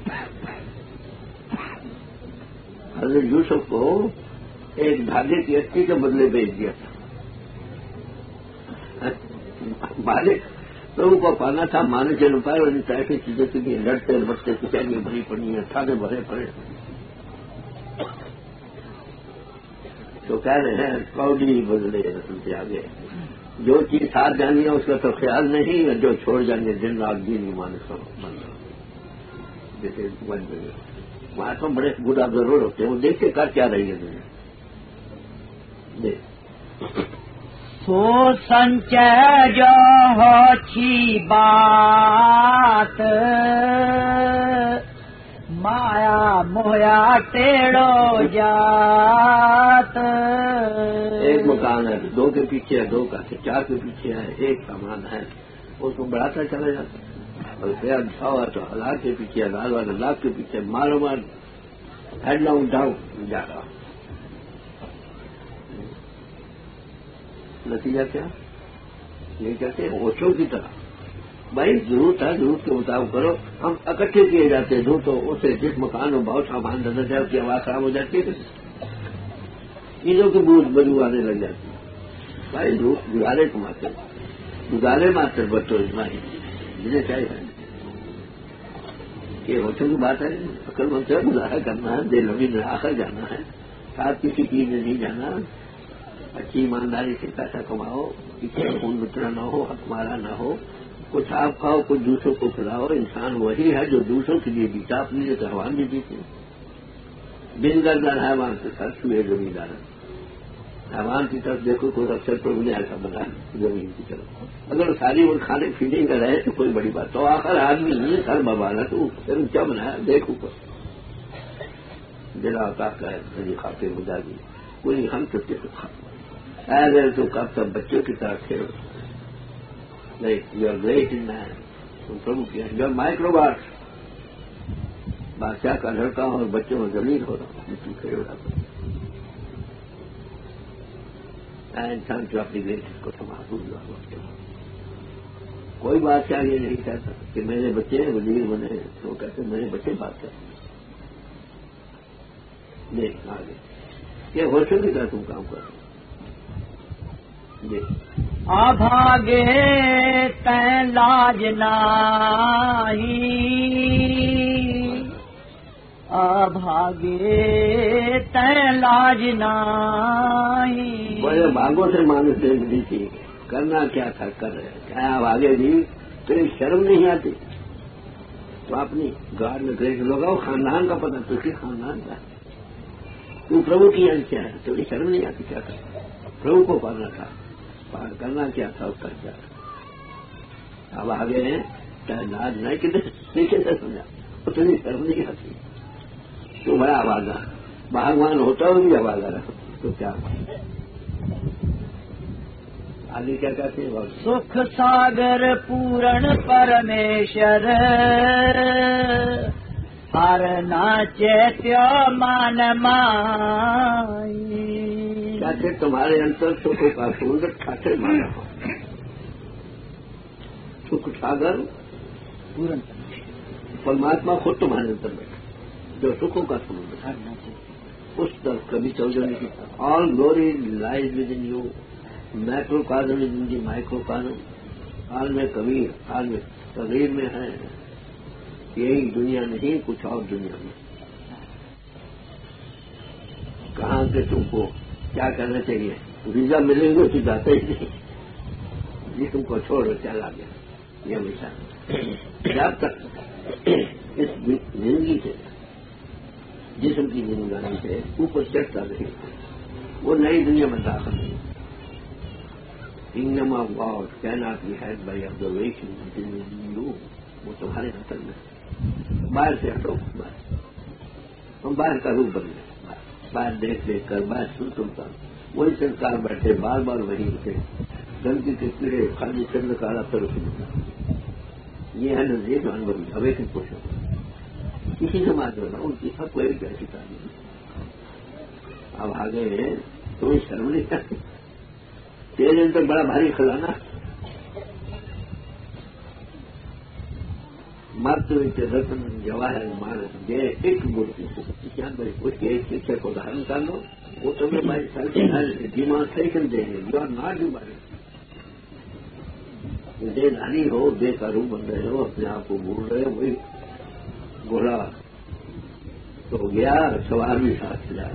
حضرت یوسف کو ایک دھاگے کی اٹھی کے بدلے بھیج دیا تھا مالک تو کو پانا تھا مانے کے روپئے اور ان ایسی چیزیں کے لیے لڑتے بڑھتے کچہریاں بھری پڑی ہیں تھانے بھرے پڑے تو کہہ رہے ہیں کوڑی بدلے رسم سے آگے جو چیز ساتھ جانی ہے اس کا تو خیال نہیں اور جو چھوڑ جائیں گے دن رات بھی نہیں مانے سو بن رہا جیسے بن گئے وہاں تو بڑے گڈ ضرور ہوتے ہیں وہ دیکھ کے کر کیا رہی ہے دنیا دیکھ سو سنچے جو ہو چھی بات مایا مویا ٹیڑو جات ایک مکان ہے دو کے پیچھے ہے دو کا چار کے پیچھے ہے ایک سامان ہے اس کو بڑھاتا چلا جاتا ہے اور پھر اچھا ہوا تو ہزار کے پیچھے ہزار والے لاکھ کے پیچھے مارو مار ہیڈ ڈاؤن ڈاؤن جا رہا نتیجہ کیا یہ کہتے ہیں اوچھوں کی طرح بھائی ضرورت ہے ضرورت کے مطابق کرو ہم اکٹھے کیے جاتے ہیں دو تو اسے جس مکان میں بہت سامان نظر جائے اس کی آواز خراب ہو جاتی ہے چیزوں کی بوجھ بدبو آنے لگ جاتی ہے بھائی لوگ گزارے کماتے گزارے مارتے بچوں ہی جنہیں چاہیے کہ ہوٹل کی بات ہے عقل مند سے گزارا کرنا ہے دل لمبی آ کر جانا ہے ساتھ کسی چیز میں نہیں جانا اچھی ایمانداری سے پیسہ کماؤ پیچھے خون لٹنا نہ ہو حق مارا نہ ہو کچھ آپ کھاؤ کچھ دوسروں کو کھلاؤ انسان وہی ہے جو دوسروں کے لیے جیتا اپنے لیے تہوار بھی جیتے بن گردن ہے وہاں سے سر چھوئے زمیندار حیوان کی طرف دیکھو کوئی اکثر پربھو نے ایسا بنا زمین کی طرف، اگر ساری وہ کھانے پینے کا رہے تو کوئی بڑی بات، تو آخر آدمی نہیں سر ببانا تو پھر کیا بنایا دیکھو پر جنا کا ہے کھاتے بجا دی کوئی ہم چکے تو کھا ایسے تو کب سب بچوں کی طرح کھیلو نہیں یور گریٹ ان مین تم پربھو کی یور مائکرو بارٹ بادشاہ کا لڑکا اور بچوں میں زمین ہو رہا مٹی کھڑے ہو رہا انسان جو اپنی گریٹس کو محفوظ ہوا کوئی بادشاہ یہ نہیں کہتا کہ میرے بچے وزیر بنے تو کہتے میرے بچے بادشاہ نہیں آگے یہ ہوشوں کی طرح تم کام کرو جی آبھاگے تین لاج نہیں آبھاگے تین لاج نہیں بڑے بھاگوں سے مانس دے دی تھی کرنا کیا تھا کر رہے کیا آپ آگے بھی تیری شرم نہیں آتی تو اپنی گاڑ میں گریٹ لگاؤ خاندان کا پتہ تو کس خاندان کا تو پربھو کی انشا ہے تو شرم نہیں آتی کیا کرنا پربھو کو پڑھنا تھا پار کرنا کیا تھا اس کا کیا تھا اب آگے ہیں چاہے ناج نہیں کتنے نیچے سے سمجھا اتنی شرم نہیں آتی تو بڑا آواز آ بھگوان ہوتا ہو بھی آواز آ رہا تو کیا آگے کیا کہتے ہیں سکھ ساگر پورن پرمیشر ہر ناچیتیو مان مائی کہتے تمہارے انتر سکھوں کا سمندر کھاتے مانا ہو سکھ ساگر پورن پرماتما خود تمہارے انتر بیٹھا جو سکھوں کا سمندر اس طرف کبھی توجہ نہیں کی all glory lies within you macrocosm is in the microcosm حال میں کبھی حال میں تغیر میں ہے یہی دنیا نہیں کچھ اور دنیا میں کہاں سے تم کو کیا کرنا چاہیے ویزا ملیں گے تو جاتے ہی نہیں جی تم کو چھوڑ چلا گیا یہ ہمیشہ جب تک اس زندگی سے جسم کی زندگانی سے اوپر چڑھتا نہیں وہ نئی دنیا میں داخل نہیں kingdom of God cannot be had by observation وہ تمہارے اندر میں باہر سے ہٹو باہر ہم باہر کا روپ بن گئے باہر دیکھ دیکھ کر باہر سن سنتا وہی سنسکار بیٹھے بار بار وہی اٹھے گندگی کے کیڑے خالی چند کارا پر یہ ہے نزدیک انور اوے کی کوشش کسی سماج میں ان کی سب کو ایک جیسی تعلیم اب آگے ہیں تو شرم نہیں کرتی تیرے اندر بڑا بھاری خزانہ مت رتن جواہر مانس یہ ایک مورتی اس کے ایک شکشک کو دھارن کر لو وہ تمہیں بائی سیلف ڈیمانسٹریشن دیں گے یو آر ناٹ ڈیمانڈ دے دھانی ہو دے کا روح بن رہے ہو اپنے آپ کو بھول رہے ہو وہی گھوڑا تو گیا سوار بھی ساتھ جا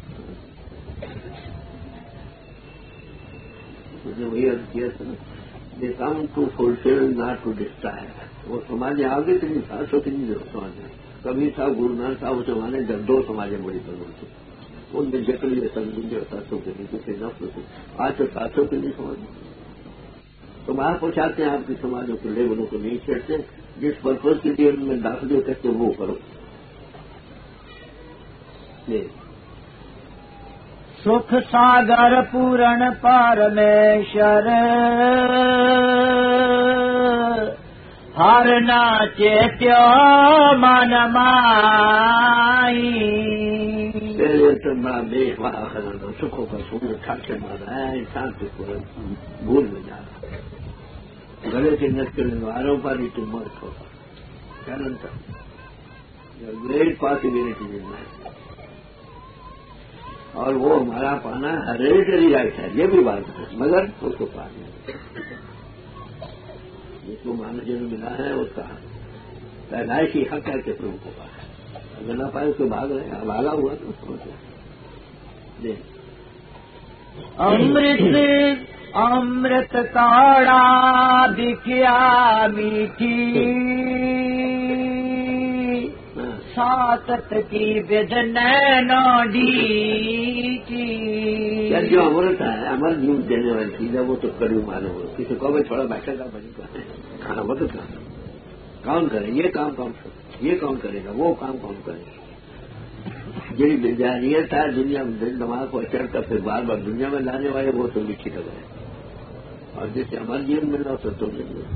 نے وہی ارد کیا تھا دے come to fulfil not to destroy وہ سماج آگے تھی سات سو تین سماج کبھی تھا گرو نانک صاحب اس زمانے جب دو سماجیں بڑی بنو تھی ان میں جکڑی سنگے اور سات سو کے نیچے سے نفل تھی آج تو سات سو کے لیے سماج تم آپ پہنچاتے ہیں آپ کی سماجوں کو لیبلوں کو نہیں چھیڑتے جس پرپز کے لیے ان میں داخلے کرتے وہ کرو سکھ ساگر پورن پرمیشر ہر ناچیتیو من مائی بڑا دیکھ وہاں خزانہ سکھوں کا سوندر ٹھاٹے مارا ہے انسان سے پورا بھول میں جا رہا گلے کے نس کرنے والوں پر ہی تم مرد ہوگا کیا ننتا گریٹ پاسبلٹی ملنا ہے اور وہ ہمارا پانا ہیریڈیٹری رائٹ ہے یہ بھی بات ہے مگر اس کو پانا جس کو مانو جن ملا ہے اس کا پیدائشی حق ہے کہ تم کو پا ہے اگر نہ پائے اس کو بھاگ رہے ہیں بھاگا ہوا تو سمجھو امرت امرت کاڑا دکھیا میٹھی सातत की विध नैनो डी जो अमृत है अमर जीव देने वाली चीज है वो तो कड़ी मालूम हो। किसी को भी थोड़ा बैठा का बनी का खाना मत खाना कौन करे ये काम कौन ये कौन करेगा वो काम कौन करेगा। यही रियल था दुनिया में दिमाग को अचड़ कर फिर बार बार दुनिया में लाने वाले वो तो लिखी लगा है। और जैसे हमारे जीवन में लो तो तुम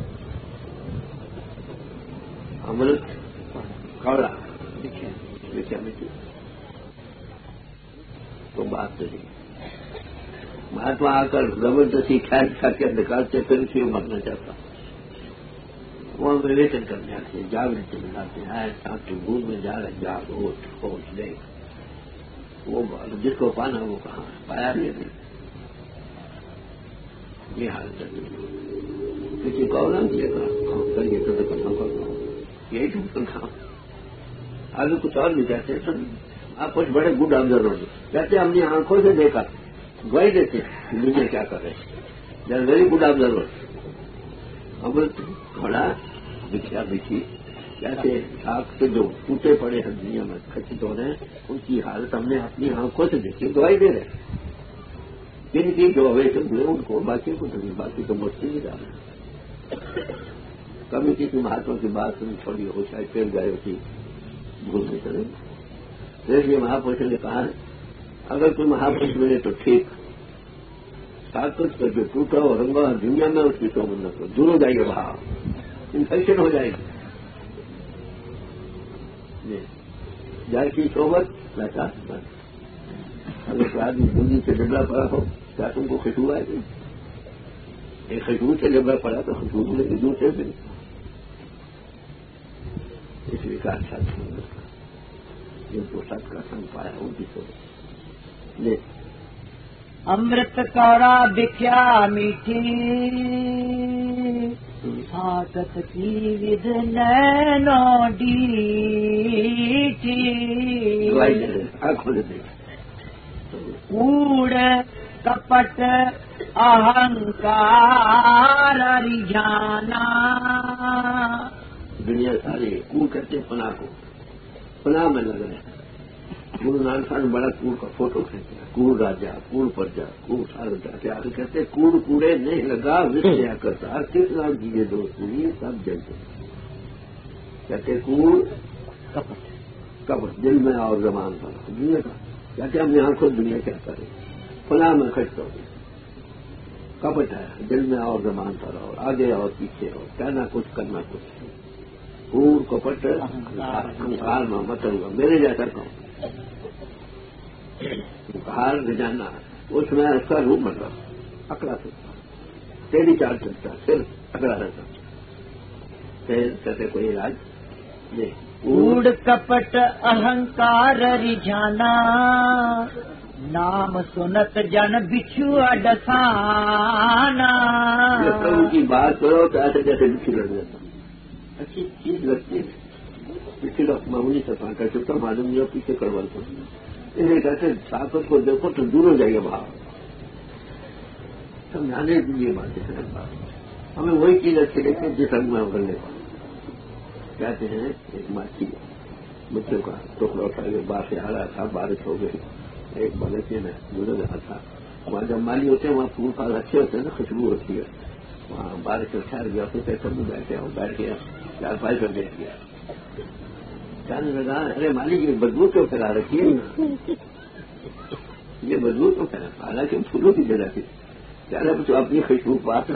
अमृत कौड़ा लिखे लिखे मिट्टी तो बात तो नहीं। महात्मा आकर जबरदस्ती ख्याल खा के निकालते फिर उसी को मरना चाहता वो विवेचन करने आते हैं जागृति मिलाते हैं ताकि भूल में जा रहे जाग उठ खोज ले वो जिसको पाना वो कहाँ पाया भी नहीं। ये हाल कर किसी को ना ये काम करिए तो करना करना यही तुम खाओ आगे कुछ और भी कहते हैं सब आप कुछ बड़े गुड ऑब्जर्वर कहते हैं हमने आंखों से देखा गवाही देते दुनिया क्या कर रहे हैं वेरी गुड ऑब्जर्वर। अमृत घड़ा दिखा दिखी जैसे आग से जो टूटे पड़े हैं दुनिया में खचित हो रहे हैं उनकी हालत हमने अपनी आंखों से देखी गवाही दे रहे हैं। जिनकी जो अवेशन हुए उनको बाकी को नहीं बाकी तो मुश्किल नहीं जा रहे। कभी किसी महात्मा की बात सुनी छोड़ी हो शायद फिर गए होती भूल नहीं करें। इसलिए महापुरुष ने कहा अगर कोई महापुरुष मिले तो ठीक ताकत का जो टूटा और रंगा दुनिया में उसकी शोभन न करो दूर हो जाइए बाहर इन्फेक्शन हो जाएगी। जाए की सोबत वैसा अगर कोई आदमी बूंदी से डबला पड़ा हो क्या तुमको खुशबू आएगी। एक खुशबू से डबला पड़ा तो खुशबू मिलेगी दूसरे से इसलिए का अच्छा जिनको सत का संग पाया उनकी सोच ले अमृत कौड़ा बिख्या मीठी सातत की विध नैनो डीठी कूड़ कपट अहंकार रिझाना। दुनिया सारी कूड़ करते पना को पना में लग रहे हैं। गुरु नानक साहब ने बड़ा कूड़ का फोटो खींचा कूड़ राजा कूड़ प्रजा कूड़ सारदा के आगे कहते कूड़ कूड़े नहीं लगा विषय करता कितना दिए दोस्त ये सब जल कहते कूड़ कपट कपट दिल में और जमान था दुनिया का कहते हमने आंखों दुनिया क्या करे फला में खट हो कपट है दिल में और जमान था रहो आगे और पीछे हो कहना कुछ करना कुछ कूड़ कपट अहंकार में मतलब मेरे जैसा कहूँ बाहर ले जाना उसमें उसका रूप मतलब अकड़ा सकता तेरी चाल चलता फिर अकड़ा रहता फिर कहते कोई इलाज नहीं कूड़ कपट अहंकार रिझाना नाम सुनत जन बिछुआ डसाना। प्रभु की बात करो तो ऐसे जैसे बिच्छू लड़ जाता अच्छी चीज लगती है पीछे मामूली सफा कर चुका मालूम नहीं पीछे कड़वल को इसलिए कहते ताकत को देखो तो दूर हो जाइए बाहर समझाने की ये बातें हैं हमें वही चीज अच्छी लगती है जिस रंग में उगलने वाले कहते हैं एक माछी बच्चों का टुकड़ा उठा के बाहर से आ रहा था बारिश हो गई एक बगीचे में गुजर रहा था वहां जब माली होते हैं वहां फूल फाल अच्छे होते हैं ना खुशबू होती है वहां बारिश से ठहर गया तो कैसे भी बैठे और बैठ गया चार पाई पर बैठ गया कहने लगा अरे मालिक ये बदबू क्यों फैला रखी है ये बदबू क्यों फैला हालांकि फूलों की जगह थी कह रहे तो अपनी खुशबू पास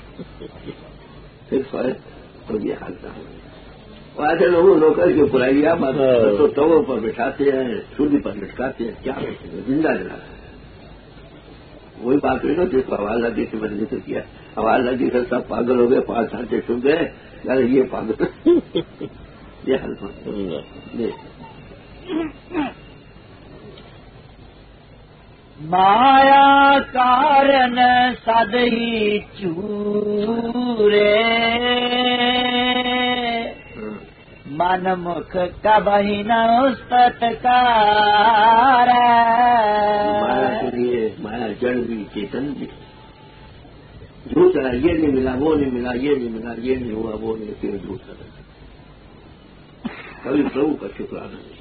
फिर सोए तो ये हाल था और ऐसे लोगों नौकर की पुराइया तो तवों पर बिठाते हैं सूर्य पर लटकाते हैं क्या जिंदा जला वही बात हुई ना जिसको आवाज लगी थी मैंने जिक्र किया आवाज लगी तो सब पागल हो गए पांच घंटे सुन गए यार ये पागल ये हाल माया कारण सदही चूरे मन मुख कबही न उस्तकार। माया के लिए माया जड़ भी चेतन भी झूठ रहा ये नहीं मिला वो नहीं मिला ये नहीं मिला ये नहीं हुआ वो नहीं फिर झूठ रहा کبھی پربھو کا شکرانہ نہیں.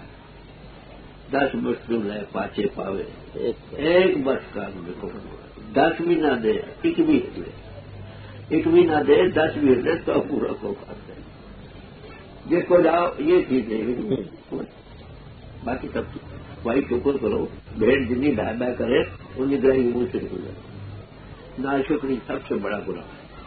دس بس لے پاچے پاوے ایک بس کا دیکھو دس بھی نہ دے ایک بھی ہلے ایک بھی نہ دے دس بھی ہلے تو پورا کو کر دے جس کو جاؤ یہ چیز ہے. باقی سب بھائی شکر کرو بھیڑ جتنی ڈھائی ڈھائی کرے انہیں گرہ منہ سے نکل جائے. نہ شکری سب سے بڑا گناہ.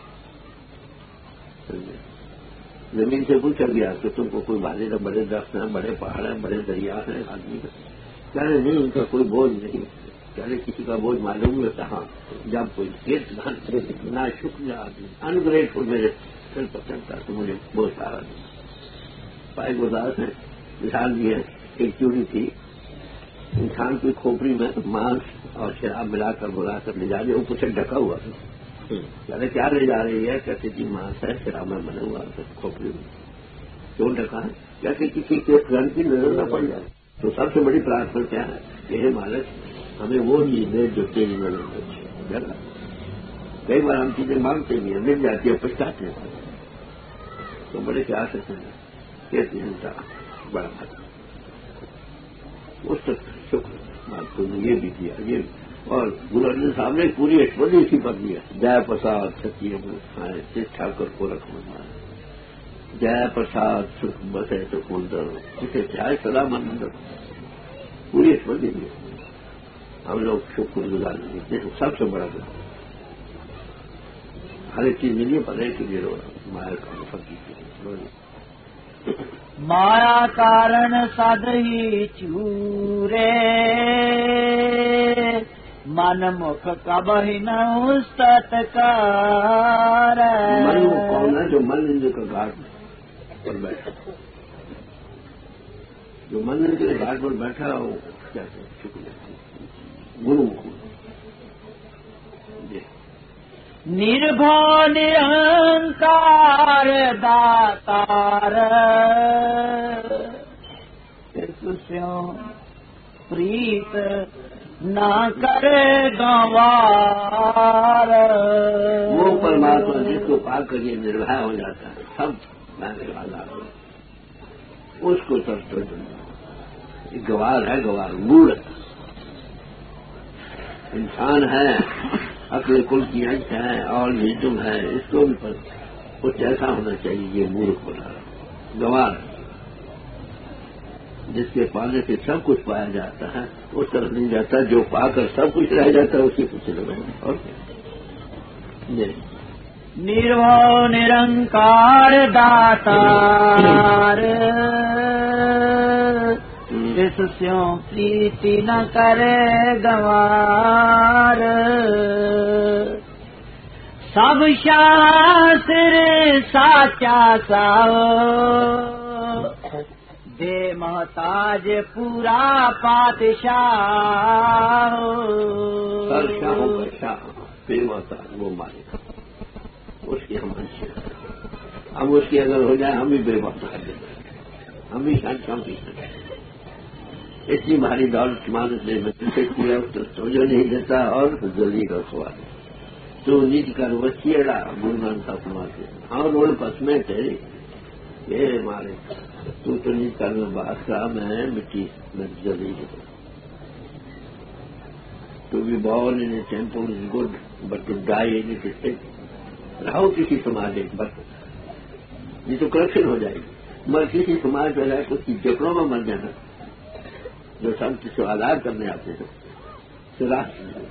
زمین سے پوچھا گیا کہ تم کو کوئی بھاری نہ بڑے درخت ہیں بڑے پہاڑ ہیں بڑے دریا ہیں آدمی کا کہنے نہیں ان کا کوئی بوجھ نہیں. کہنے کسی کا بوجھ معلوم ہوتا ہاں جب کوئی نہ شکر آدمی انگریٹفل میرے سر پر چلتا تو مجھے بہت سارا نہیں. پائے گزار ہے مثال بھی ہے. ایک چوری تھی انسان کی کھوپڑی میں مانس اور شراب ملا کر بلا کر لے جا رہی وہ کچھ ڈھکا ہوا تھا. کہتے کیا لے جا رہی ہے کہتے جی مانس ہے شراب میں بنا ہوا کھوپڑی میں کیوں ڈھکا ہے کہتے کسی کے گن کی نظر نہ پڑ جائے. تو سب سے بڑی پرارتھنا کیا ہے کہ مالک ہمیں وہ چیز دے جو تیری نظر میں. کئی بار ہم چیزیں مانگتے بھی ہیں مل جاتی ہے پچھتاتے ہیں تو بڑے کیا سکتے ہیں کہتے ہیں بڑا بات اس تک شکر بات کو یہ بھی کیا یہ اور گرو ارجن صاحب نے پوری ایکسپرٹی اسی پر دیا. جے پرساد ستیہ شیش ٹھاکر کو رکھنا جے پرساد سکھ بسے تو کندر اسے چاہے سدا مندر پوری ایکسپرٹی دیا. ہم لوگ شکر گزار نہیں سب سے بڑا گزار ہر ایک چیز ملیے پر ایک لیے رو رہا مایا کا فقیر مایا کارن سدہی چورے من مکھ کبھی نہ ستکار. من کون ہے جو من اندر کا گھاٹ پر بیٹھا جو من اندر کے گھاٹ پر بیٹھا ہو کیا شکر گرو نربھو نرنکار داتار سیوں پریت نہ کرے گوار. وہ پرماتما جس کو پا کر یہ نربھا ہو جاتا ہے سب لانے والا اس کو سب تو گوار ہے گوار موڑ انسان ہے عقل کل کی انچ ہے اور نجم ہے اس کو بھی پر کچھ ایسا ہونا چاہیے یہ مورخ بنا رہا گوار جس کے پانے سے سب کچھ پایا جاتا ہے اس طرف نہیں جاتا جو پا کر سب کچھ رہ جاتا ہے اسی کچھ لگا اور نربھو نرنکار داتار اس سیوں پریتی نہ کرے گوار. سب شاستر ساچا ساؤ دے محتاج پورا پادشاہ. سر شاہوں کا شاہ بے محتاج وہ مالک اس کی ہم انشاء ہم اس کی اگر ہو جائے ہم بھی بے محتاج ہم بھی شان کام کی سکتے. اتنی بھاری دولت مانت نے میں کیا تو سمجھو نہیں دیتا اور جلدی کا سوال تو نیچ کر وسیڑا گرمان کا سماتے ہاں روڈ پس میں تیری یہ مارے تو تو نیچ کرنا بادشاہ میں مٹی میں جلدی دیتا to be born in a temple is good but to die in it is sins. رہو کسی سماج ایک بٹ یہ تو کرپشن ہو جائے گی مگر کسی سماج میں رہے اس کی جکڑوں میں مر جانا جو سب کے سوالات کرنے آتے ہیں سراہ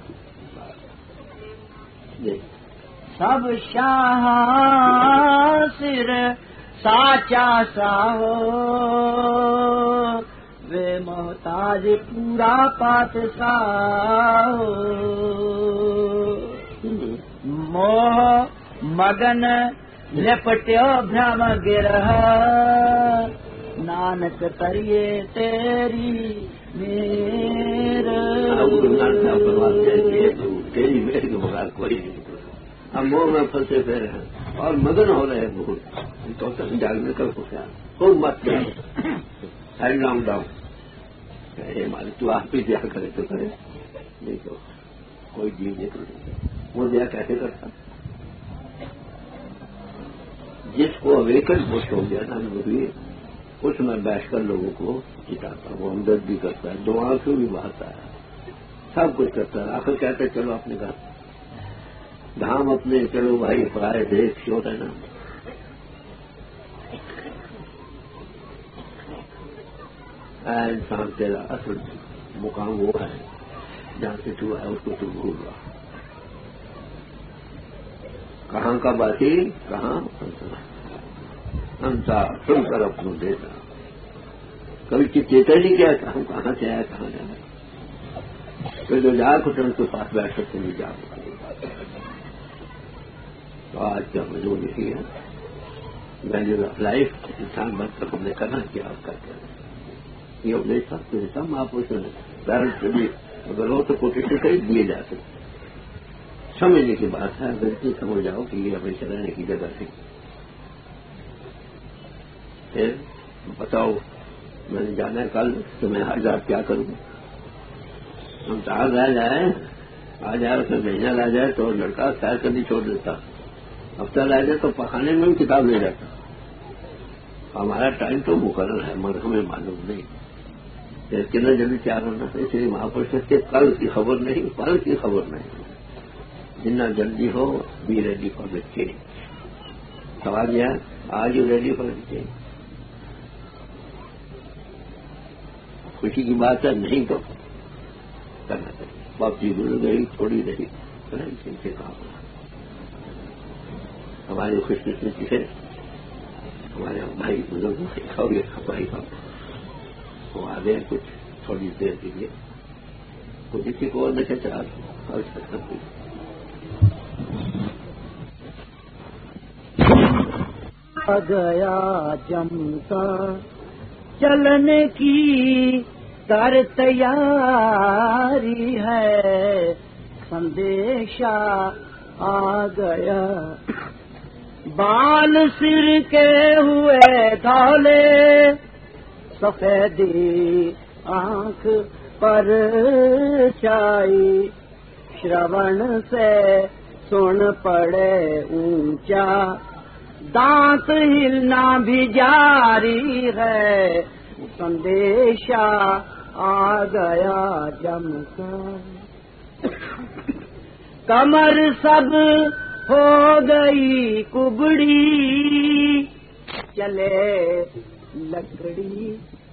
سب شاہ سر ساچا ساہو وے محتاج پورا پادشاہ. موہ مگن لپٹیو بھرم گرہ نانک تریے تیری میر. تیری میر کے بغیر کوئی نہیں. ہم موہ میں پھنسے پھر ہیں اور مگن ہو رہے ہیں بہت تو جاگنے کا خوشیاں خوب مت ہیڈ ڈاؤن ڈاؤن ہمارے تو آپ بھی دیا کرے تو کرے نہیں تو کوئی جیو نہیں کرے وہ دیا کیسے کرتا جس کو اویکن پوسٹ ہو گیا نا ہوئی اس میں بیٹھ کر لوگوں کو جتاتا ہوں، ہمدرد بھی کرتا ہے، دعاؤں سے بھی بہاتا ہے، سب کچھ کرتا ہے. آخر کہتے ہیں چلو اپنے گھر دھام اپنے، چلو بھائی پرائے دیکھ شور ہے نا. اے انسان تیرا اصل مقام وہ ہے جہاں سے تو ہے، اس کو تو بھول رہا. کہاں کا باقی کہاں ہنسا سن کر اپنوں دینا. کبھی چیتا نہیں کیا کہ ہم کہاں سے آئے کہاں جائے. تو جو جا کچھ ان کے پاس بیٹھ سکتے نہیں جا سکتے. تو آج کا موضوع یہی ہے، ویلیو آف لائف. انسان بن کر ہم نے کرنا کیا آپ کرتے ہیں یہ نہیں سب تو سب آپ اس میں پیرنٹس بھی اگر ہو تو کوشش کر دیے جا سکتے. سمجھنے کی بات ہے، اگر اتنی سمجھ جاؤ کہ یہ ہمیشہ رہنے کی جگہ تھی. پھر بتاؤ میں نے جانا ہے کل تو میں آج رات کیا کروں. ہم تو آج آ جائے آ جائے اس میں مہینہ لا جائے تو لڑکا سیر کرنی چھوڑ دیتا، ہفتہ لا جائے تو پخانے میں بھی کتاب لے جاتا. ہمارا ٹائم تو مقرر ہے مگر ہمیں معلوم نہیں کتنا جلدی تیار ہونا ہے. اس لیے مہاپرش کے کل کی خبر نہیں، پل کی خبر نہیں. جتنا جلدی ہو be ready for the change. سوال یہ ہے آج you ready for the change. خوشی کی بات ہے نہیں تو کرنا چاہیے. واپسی گزر گئی تھوڑی رہی اسی سے کام ہونا. ہماری خوش قسمتی سے ہمارے بھائی بزرگوں سے اور یہ صفائی کا وہ آ گئے کچھ تھوڑی دیر کے لیے. تو کسی کو اور نشے چلا اور سکتی گیا جمتا چلنے کی کر تیاری ہے. سندیشہ آ گیا بال سر کے ہوئے دھولے سفیدی آنکھ پر چھائی. شرون سے سن پڑے اونچا دانت ہلنا بھی جاری ہے. سندیشہ آ گیا جم کر کمر سب ہو گئی کبڑی. چلے لکڑی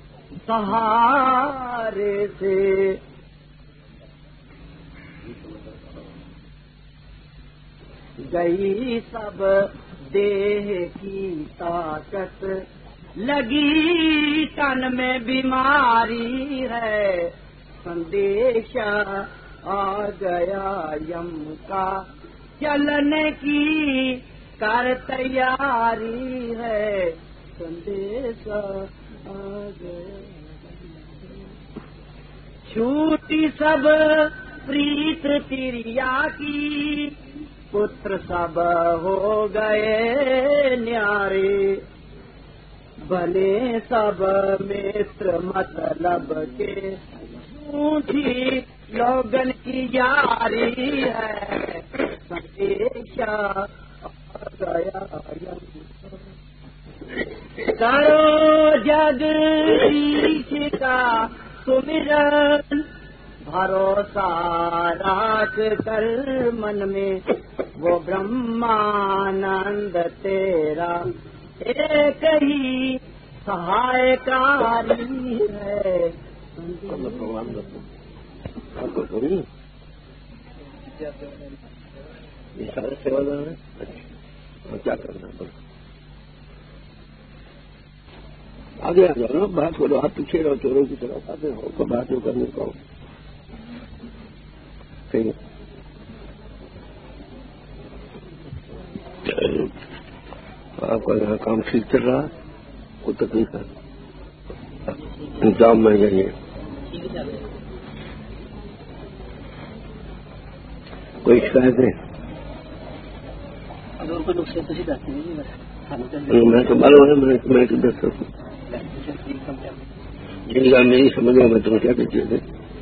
سہارے سے گئی سب دیہ کی طاقت لگی تن میں بیماری ہے. سندیشہ آ گیا یم کا چلنے کی کر تیاری ہے. سندیشہ آ گیا چھوٹی سب پریت تریا کی پتر سب ہو گئے نیارے. بنے سب متر مطلب کے جھوٹی لوگن کی یاری ہے. سندیشہ آ گیا کرو جگ دیش کا سمرن بھروسہ راکھ کر من میں وہ برہمانند تیرا ایک ہی سہائے کاری ہے. کیا کرنا آگے آ جاؤ نا. بات کرو آپ پیچھے رہو چوروں کی طرف آتے ہو بات جو کرنے کو ٹھیک ہے. آپ کا یہاں کام ٹھیک چل رہا ہے؟ کوئی تکلیف ہے؟ انتظام میں جائیے. کوئی شکایت ہے؟ میں تو معلوم ہے میں تو دس سکوں جن کا نہیں سمجھ گا میں تمہیں کیا کہتی ہے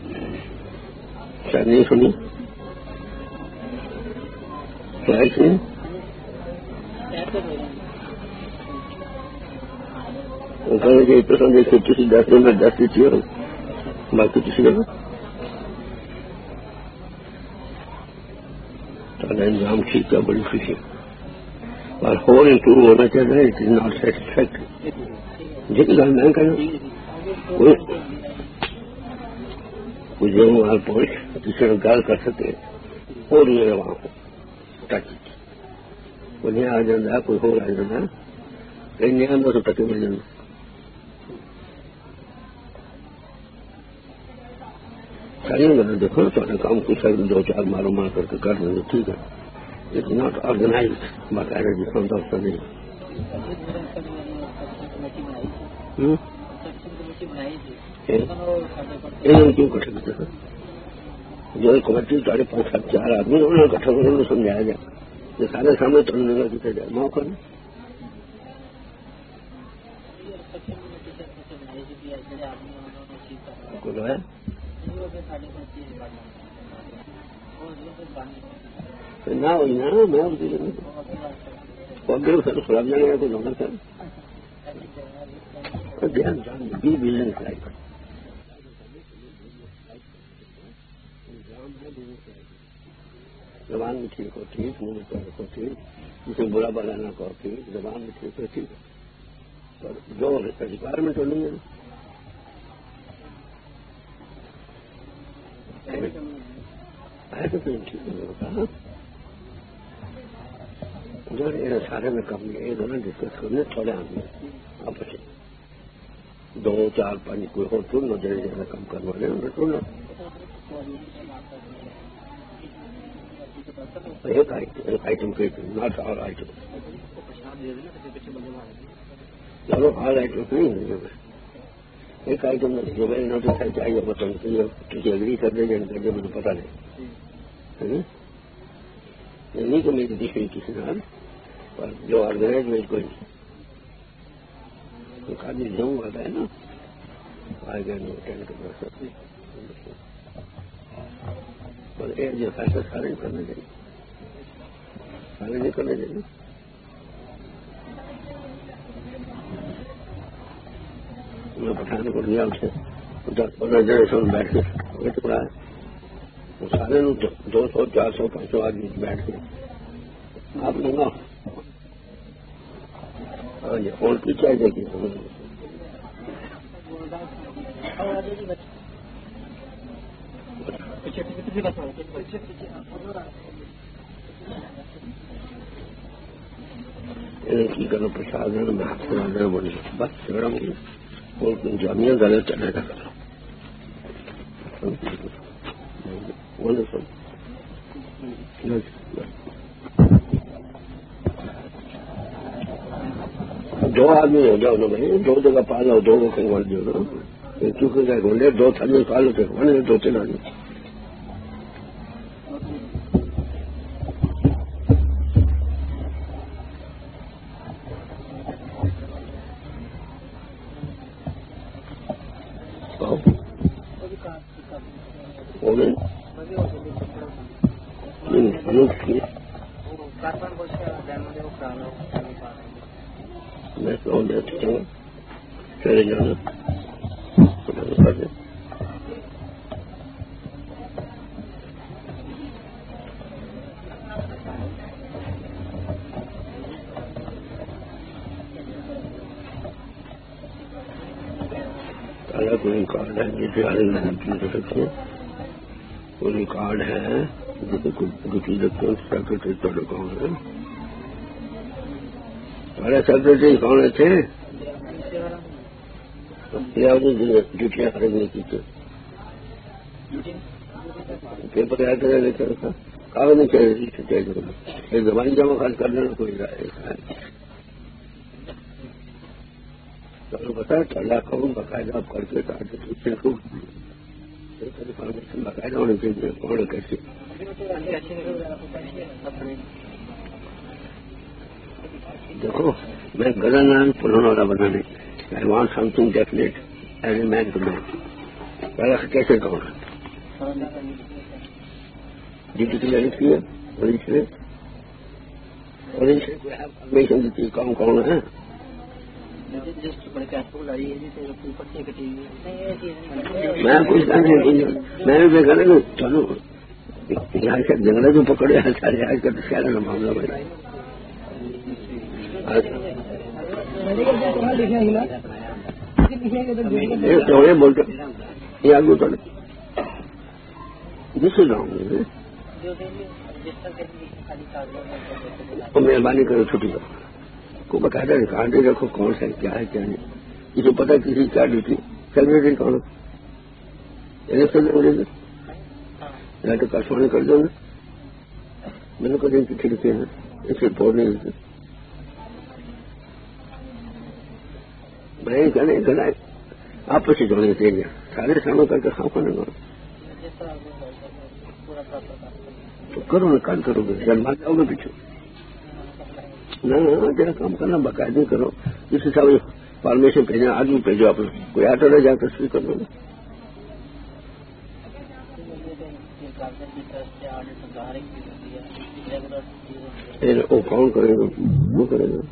شاید نہیں سنی کیا سنی وہ کہنے کے پسند ہے کہ کسی دس میں دس دیتی ہو باقی کسی نے انجام ٹھیک ہے بڑی خوشی اور ہول امپروو ہونا چاہیے اٹ از ناٹ سیٹسفیکٹری جتنی گل میں کہنا کچھ وہاں پہنچ کسی نے گل کر سکے اور میرے وہاں ہو ٹچ کوئی نہیں آ جاتا کوئی ہو آ جاتا کہیں نہیں آتا تو ٹکے مل جانا ساری گلا دیکھو نا تھوڑا کام کچھ دو چار معلومات کر کے کر دیں ٹھیک ہے اٹس ناٹ آرگنائز باقاعدہ جس میں دفتر نہیں کیوں کٹھے کرتے ہیں جو ایک کمیٹی ساڑھے پانچ سات چار آدمی انہوں نے کٹھا کر انہیں سمجھایا جائے یہ سارے سامنے ترنے کا کیا جائے موقع نہیں ہے نہ ہوئی نا میں سر خراب جانے گا تو نمبر سر دھیان جان بی بزنس لائف زبان بھی ٹھیک ہو ٹھیک منہ میں ہو ٹھیک جسے برا بلا نہ کہو ٹھیک زبان بھی ٹھیک ہو ٹھیک ہے پر جو ریکوائرمنٹ تو نہیں ہے آئے تو ٹھیک نہیں ہوتا جو سارے میں کم یہ دونوں ڈسکس کرنے تھوڑے آدمی آپس دو چار پانچ کوئی ہو تو نہ جڑے جانا کم کرنے والے تو نہ ایک آئٹم کے ناٹ آل آئٹم چلو آل آئٹم نہیں ہے ایک آئٹم جو میں نوٹس ہے چاہیے مطلب کسی اگری کر دے جائیں کر دے مجھے پتا نہیں نہیں کہ میری دکھ رہی کسی نال پر جو آرگنائز میں کوئی ایک آدمی جاؤں آتا ہے نا آئے گئے نہیں اٹینڈ کرنا سکتے پر ایک جو فیصلہ سارے نہیں کرنا چاہیے سارے نہیں کرنا چاہیے میں پٹھانے کو لیا اسے دس پندرہ جنریشن بیٹھ کے وہ ٹکڑا ہے وہ سارے دو سو چار سو پانچ سو آدمی بیٹھ کے آپ نے نا ہاں جی فون کی چاہیے کہ کی کرو پرساد میں ہاتھ سے لانا بولے بس جھگڑا مجھے اور جامعہ غلط چلنے کا کرو بولے سب دو آدمی ہو جاؤ نا بھائی دو جگہ پالو دو کو کنگوڑ دو نا چونکہ گھونڈے دو تھرنے پالو تھے گھوڑے دو تین آدمی میں تو چلے جانا کوئی کارڈ ہے جسے رکھتے ہیں کوئی کارڈ ہے جسے کچھ رکھتے ہیں سیکرٹری تو کون ہے ہمارے سیکرٹری کون تھے ڈیوٹیاں خریدنے کی تھے پیپر آیا کرے لے کر رکھا کاغذ نہیں چاہیے ایک زبانی جمع خرچ کر لینا کوئی چلو بتا ٹھنڈا کھاؤں باقاعدہ آپ کر کے انفارمیشن باقاعدہ ہونے چاہیے کون کیسے دیکھو میں گلن نام پرانا والا بنانے I want something definite as a man to man پہلا کیسے کہوں ڈیوٹی کی لڑی کی ہے پولیس نے پولیس نے کوئی انفارمیشن دیتی کون کون ہے میں کچھ میں نے دیکھا نا چلو یہاں سے جنگل جو پکڑے سارے آج کا خیال ہے معاملہ بنا بولتے یہ آگے تو جس سے جاؤں گے تو مہربانی کرو چھٹی کرو کو بتایا ریکارڈ رکھو کون سا کیا ہے کیا نہیں اسے پتا کسی کیا ڈیوٹی سیکرٹری کون الیکشن ہو جائے گا یا تو کسونے کر دوں گا میں نے کہیں چٹھی لکھی ہے اس رپورٹ نہیں لکھی میں کہنا کہنا آپس سے جوڑنے چاہیے سارے سامنے کر کے خاں کرنے گا تو کرو نا کام کرو گے جب مان جاؤ گے پیچھے نہ جرا کام کرنا باقاعدہ کرو جس حساب سے فارمیشن بھیجنا آدمی بھیجو آپ کوئی آٹو رہ جا کر شروع کر دو گا وہ کون کرے گا وہ کرے گا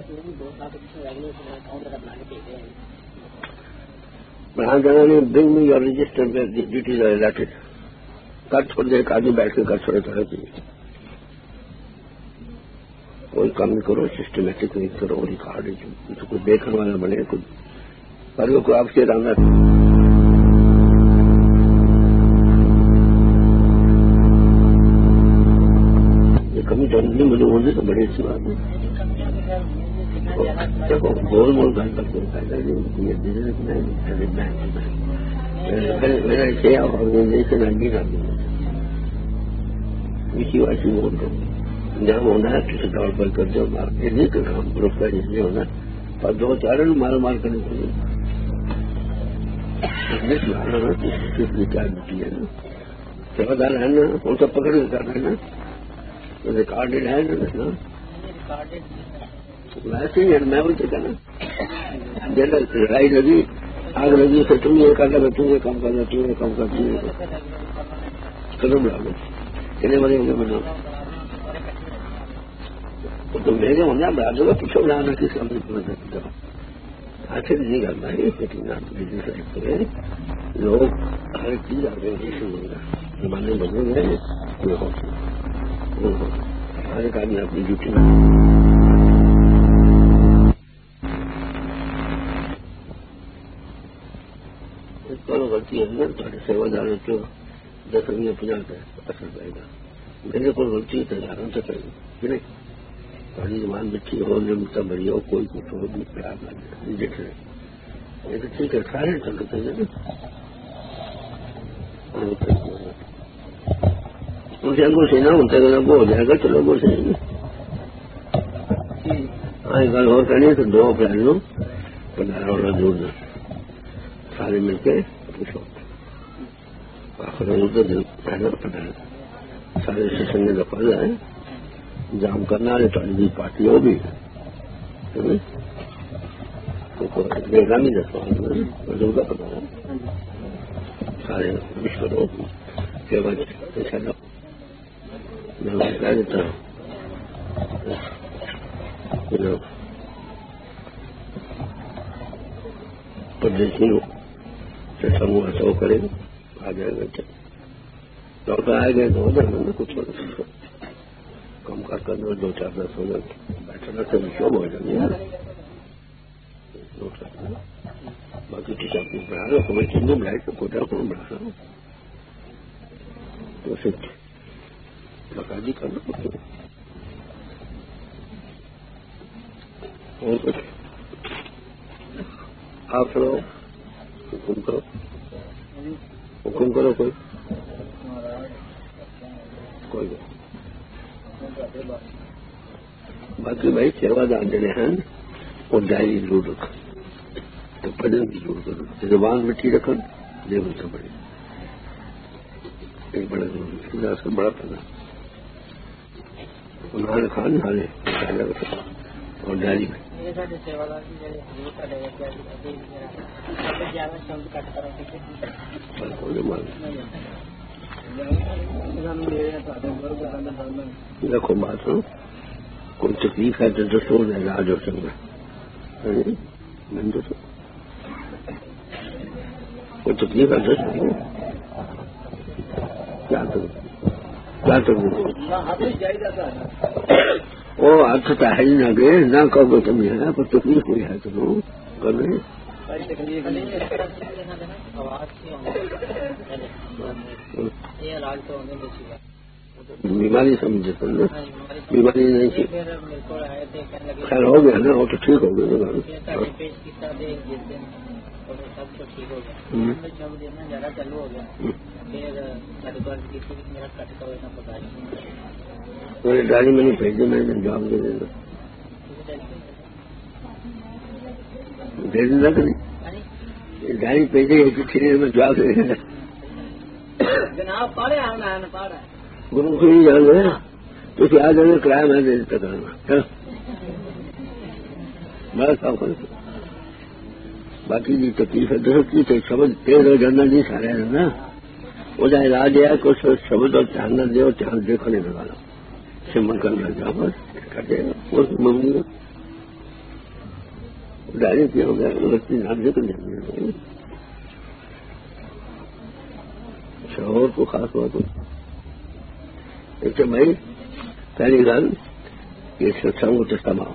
وہاں جانا نہیں bring me your register duties are elected کر چھوڑ دے ایک آدمی بیٹھ کے کر چھوڑے کرے چاہیے کوئی کام نہیں کرو سسٹمیٹک نہیں کرو ریکارڈ کوئی دیکھنے والا بنے کوئی پر کوئی آپ سے رہنا یہ کمی جلدی مجھے ہونے تو بڑی اچھی بات ہے دیکھو گول مول گھر کر کے فائدہ میرا کیا آرگنائزیشن آگے کر دوں اسی ویسی ووٹ کروں جہاں ہونا ہے کسی طور پر کر دو یہ نہیں کر رہا ہوں گروپ کا اس لیے ہونا پر دو چار مار مار کرنے کو نہیں کیا ڈیوٹی ہے نا سیوادار ہے نا کون سا پکڑ کے کر رہے ہیں نا ریکارڈیڈ ہے نا ویسے ہی میں وہی تو کہنا جیسے لڑائی لگی آگ لگی پھر تم یہ کر رہے تم یہ کام کر رہے تم یہ کام کرتی ہے قدم لا دو کتنے بڑے ہوں گے بنا تو میرے ہونا بڑھا دو گا پیچھے بڑھانا کس کام میں ایسے نہیں کرنا ہے لیکن لوگ ہر چیز آرگنائزیشن ہوگا زمانے بدل گئے ہر ایک آدمی اپنی ڈیوٹی میں کرو غلطی ہے نا تھوڑے سیوادار تو دس روپیہ پناہ کا اثر پائے گا میرے کو غلطی ہے تو آرام سے کرے گا کہ نہیں تھوڑی زبان مٹھی ہو نمتا بڑی ہو کوئی کچھ ہو بھی خراب نہ دیکھ رہے یہ تو ٹھیک ہے سارے چلتے ہیں ان سے انگو سے نہ ہوتا ہے وہ ہو جائے گا چلو وہ سے ہاں ایک گل اور کرنی ہے تو دو اپریل لو پندرہ والا دور نہ سارے مل کے پوچھو آخر ادھر پہلے پتا سارے سیشن میں دفعہ ہے جام کرنا ہے تھوڑی پارٹی ہو بھی دیکھا نہیں دسو کا پتا ہے سارے وش کرو کہ ایسا میں کہہ دیتا ہوں پردیشی ہو سموہ سو کرے گا آ جائے گا ڈاکٹر آئے گئے تو ہو جائے گا نا کچھ کم کر کرنا دو چار دس ہو جائے بیٹھنا سے شوب ہو جائے گا باقی ٹیچر کو بڑھا رہا ہمیں چند بڑھائی تو کوٹا کو بڑھا رہا ہوں تو صرف باقاعدی کرنا پڑتا اور کچھ آپ لوگ حکم کرو حکم کرو کوئی کوئی باقی بھائی سیوادار جنے ہیں اور ڈائری ضرور رکھ تو بدن کی ضرور کرو زبان مٹھی رکھو لیبل سے بڑے ایک بڑا ضروری اس کا بڑا پتا انہوں کھان نہانے اور ڈائری میں دیکھو بات ہو کوئی تکلیف ہے تو دسو علاج ہو سکتا میں تو کوئی تکلیف ہے دس کیا کروں کیا کروں وہ ہاتھ تو ہے ہی نہ گئے نہ کہو گے تم ہے پر تکلیف کوئی ہے تو کر رہے بیماری سمجھے تو نا بیماری نہیں تھی خیر ہو گیا نا وہ تو ٹھیک ہو گیا میری ڈائری میں نہیں بھیج دیں میں نے جواب دے دینا بھیج دینا کہ نہیں ڈائری بھیجے گی چٹھی میں جواب دے دینا جناب پڑھے آنا پڑھا گرو کو نہیں جان گے تو آ جانا کرایہ میں دے دیتا کرانا بس آپ باقی جی تکلیف ہے دس کی تو سمجھ تیز ہو جانا نہیں سارے نا وہ جائے علاج ہے کچھ سمجھ اور دھیان نہ دے اور دھیان دیکھو نہیں لگانا سمن کرنا جا بس کر دے گا وہ ممنی ڈائری کیا ہو گیا بچی نام سے کر جائیں شوہر کو خاص بات ہو ایسے بھائی پہلی گل یہ ستسنگ تو سماؤ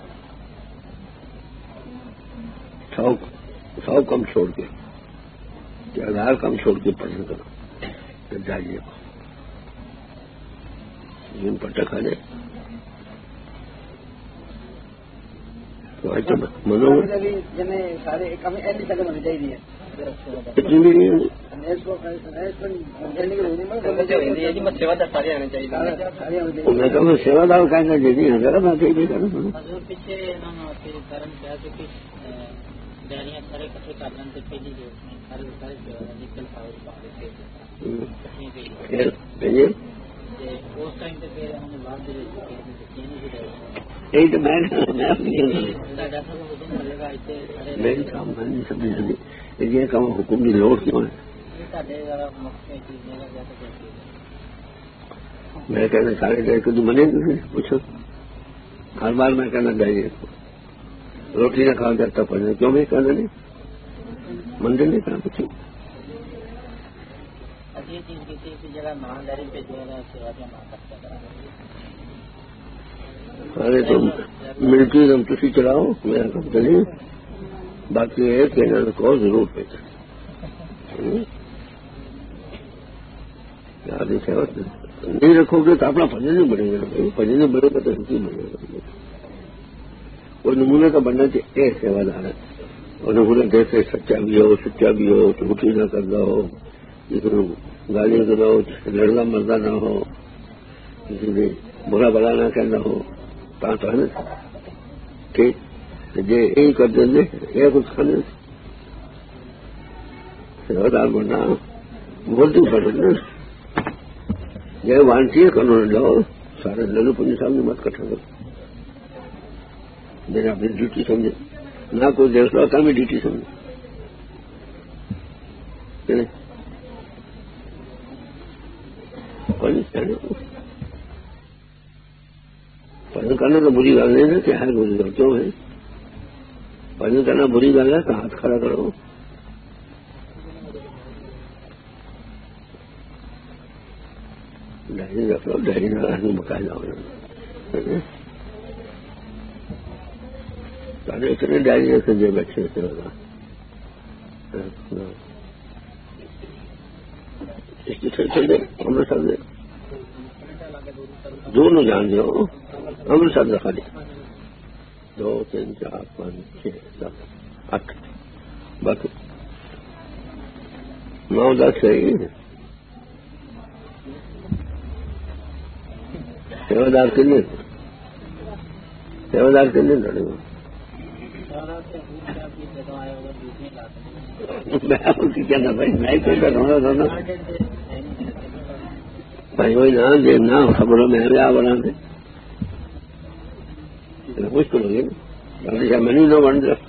سو سو کم چھوڑ کے کہ ہزار کم چھوڑ کے پسند کرو پھر جائیے جن پٹا کھا جائے تو ایسے منو اتنی بھی نہیں میں کہوں سیوا دار کہنا جی ہزار میں بھی کروں یہی تو میں میری کام میں نہیں سمجھ سکتی یہ کام حکم کی لوٹ کیوں ہے میں کہنا سارے ڈر کے تو منے پوچھو ہر بار میں کہنا چاہیے روٹی نہ کھا کرتا پڑھنے کیوں میں کہنا نہیں مندر نہیں کرنا پوچھو ارے تم ملٹری تم تھی چلاؤ میرا کام چلیے باقی ہے کہ کو ضرور پیسہ یاد نہیں رکھو گے تو اپنا فجر نہیں بنے گا فجر نہیں بنے گا تو سچی بنے گا وہ نمونے کا بننا چاہیے سیوا دار ہے اور نمونے دیکھے سچا بھی ہو سچا بھی ہو جھوٹی نہ کرنا ہو کسی کو گالیاں کرنا ہو لڑنا مرنا نہ ہو کسی نے برا بلا نہ کرنا ہو تو ہے نا ٹھیک یہی کر دیں گے یہ کچھ کھانے سیوا دار بننا بولتی پڑے نا یہ وانٹی ہے قانون لاؤ سارے للو پنجی صاحب نے مت کٹھا کرو میرا اپنی ڈیوٹی سمجھے نہ کوئی دیکھتا ہوتا میں ڈیوٹی سمجھے پسند کرنا تو بری گل نہیں نا کہ ہے بری گل کیوں ہے پسند کرنا بری گل ہے تو ہاتھ کھڑا کرو ڈائری رکھ لو ڈائری نہ رکھنے مکا جاؤ سارے اتنے ڈائری رکھے جو بیٹھے ہوتے ہوگا اس کی چل دے امرتسر دے دونوں جان دو امرتسر دکھا دے دو تین چار پانچ چھ سات آٹھ باقی نو دس ہے سیوادار کتنے سیوادار کتنے لڑے گا میں کہنا بھائی میں کوئی کروں گا بھائی وہی نہ دے نہ خبروں میں بھی آ بنا دے مشکل ہوگی نا میں نہیں نہ بن جا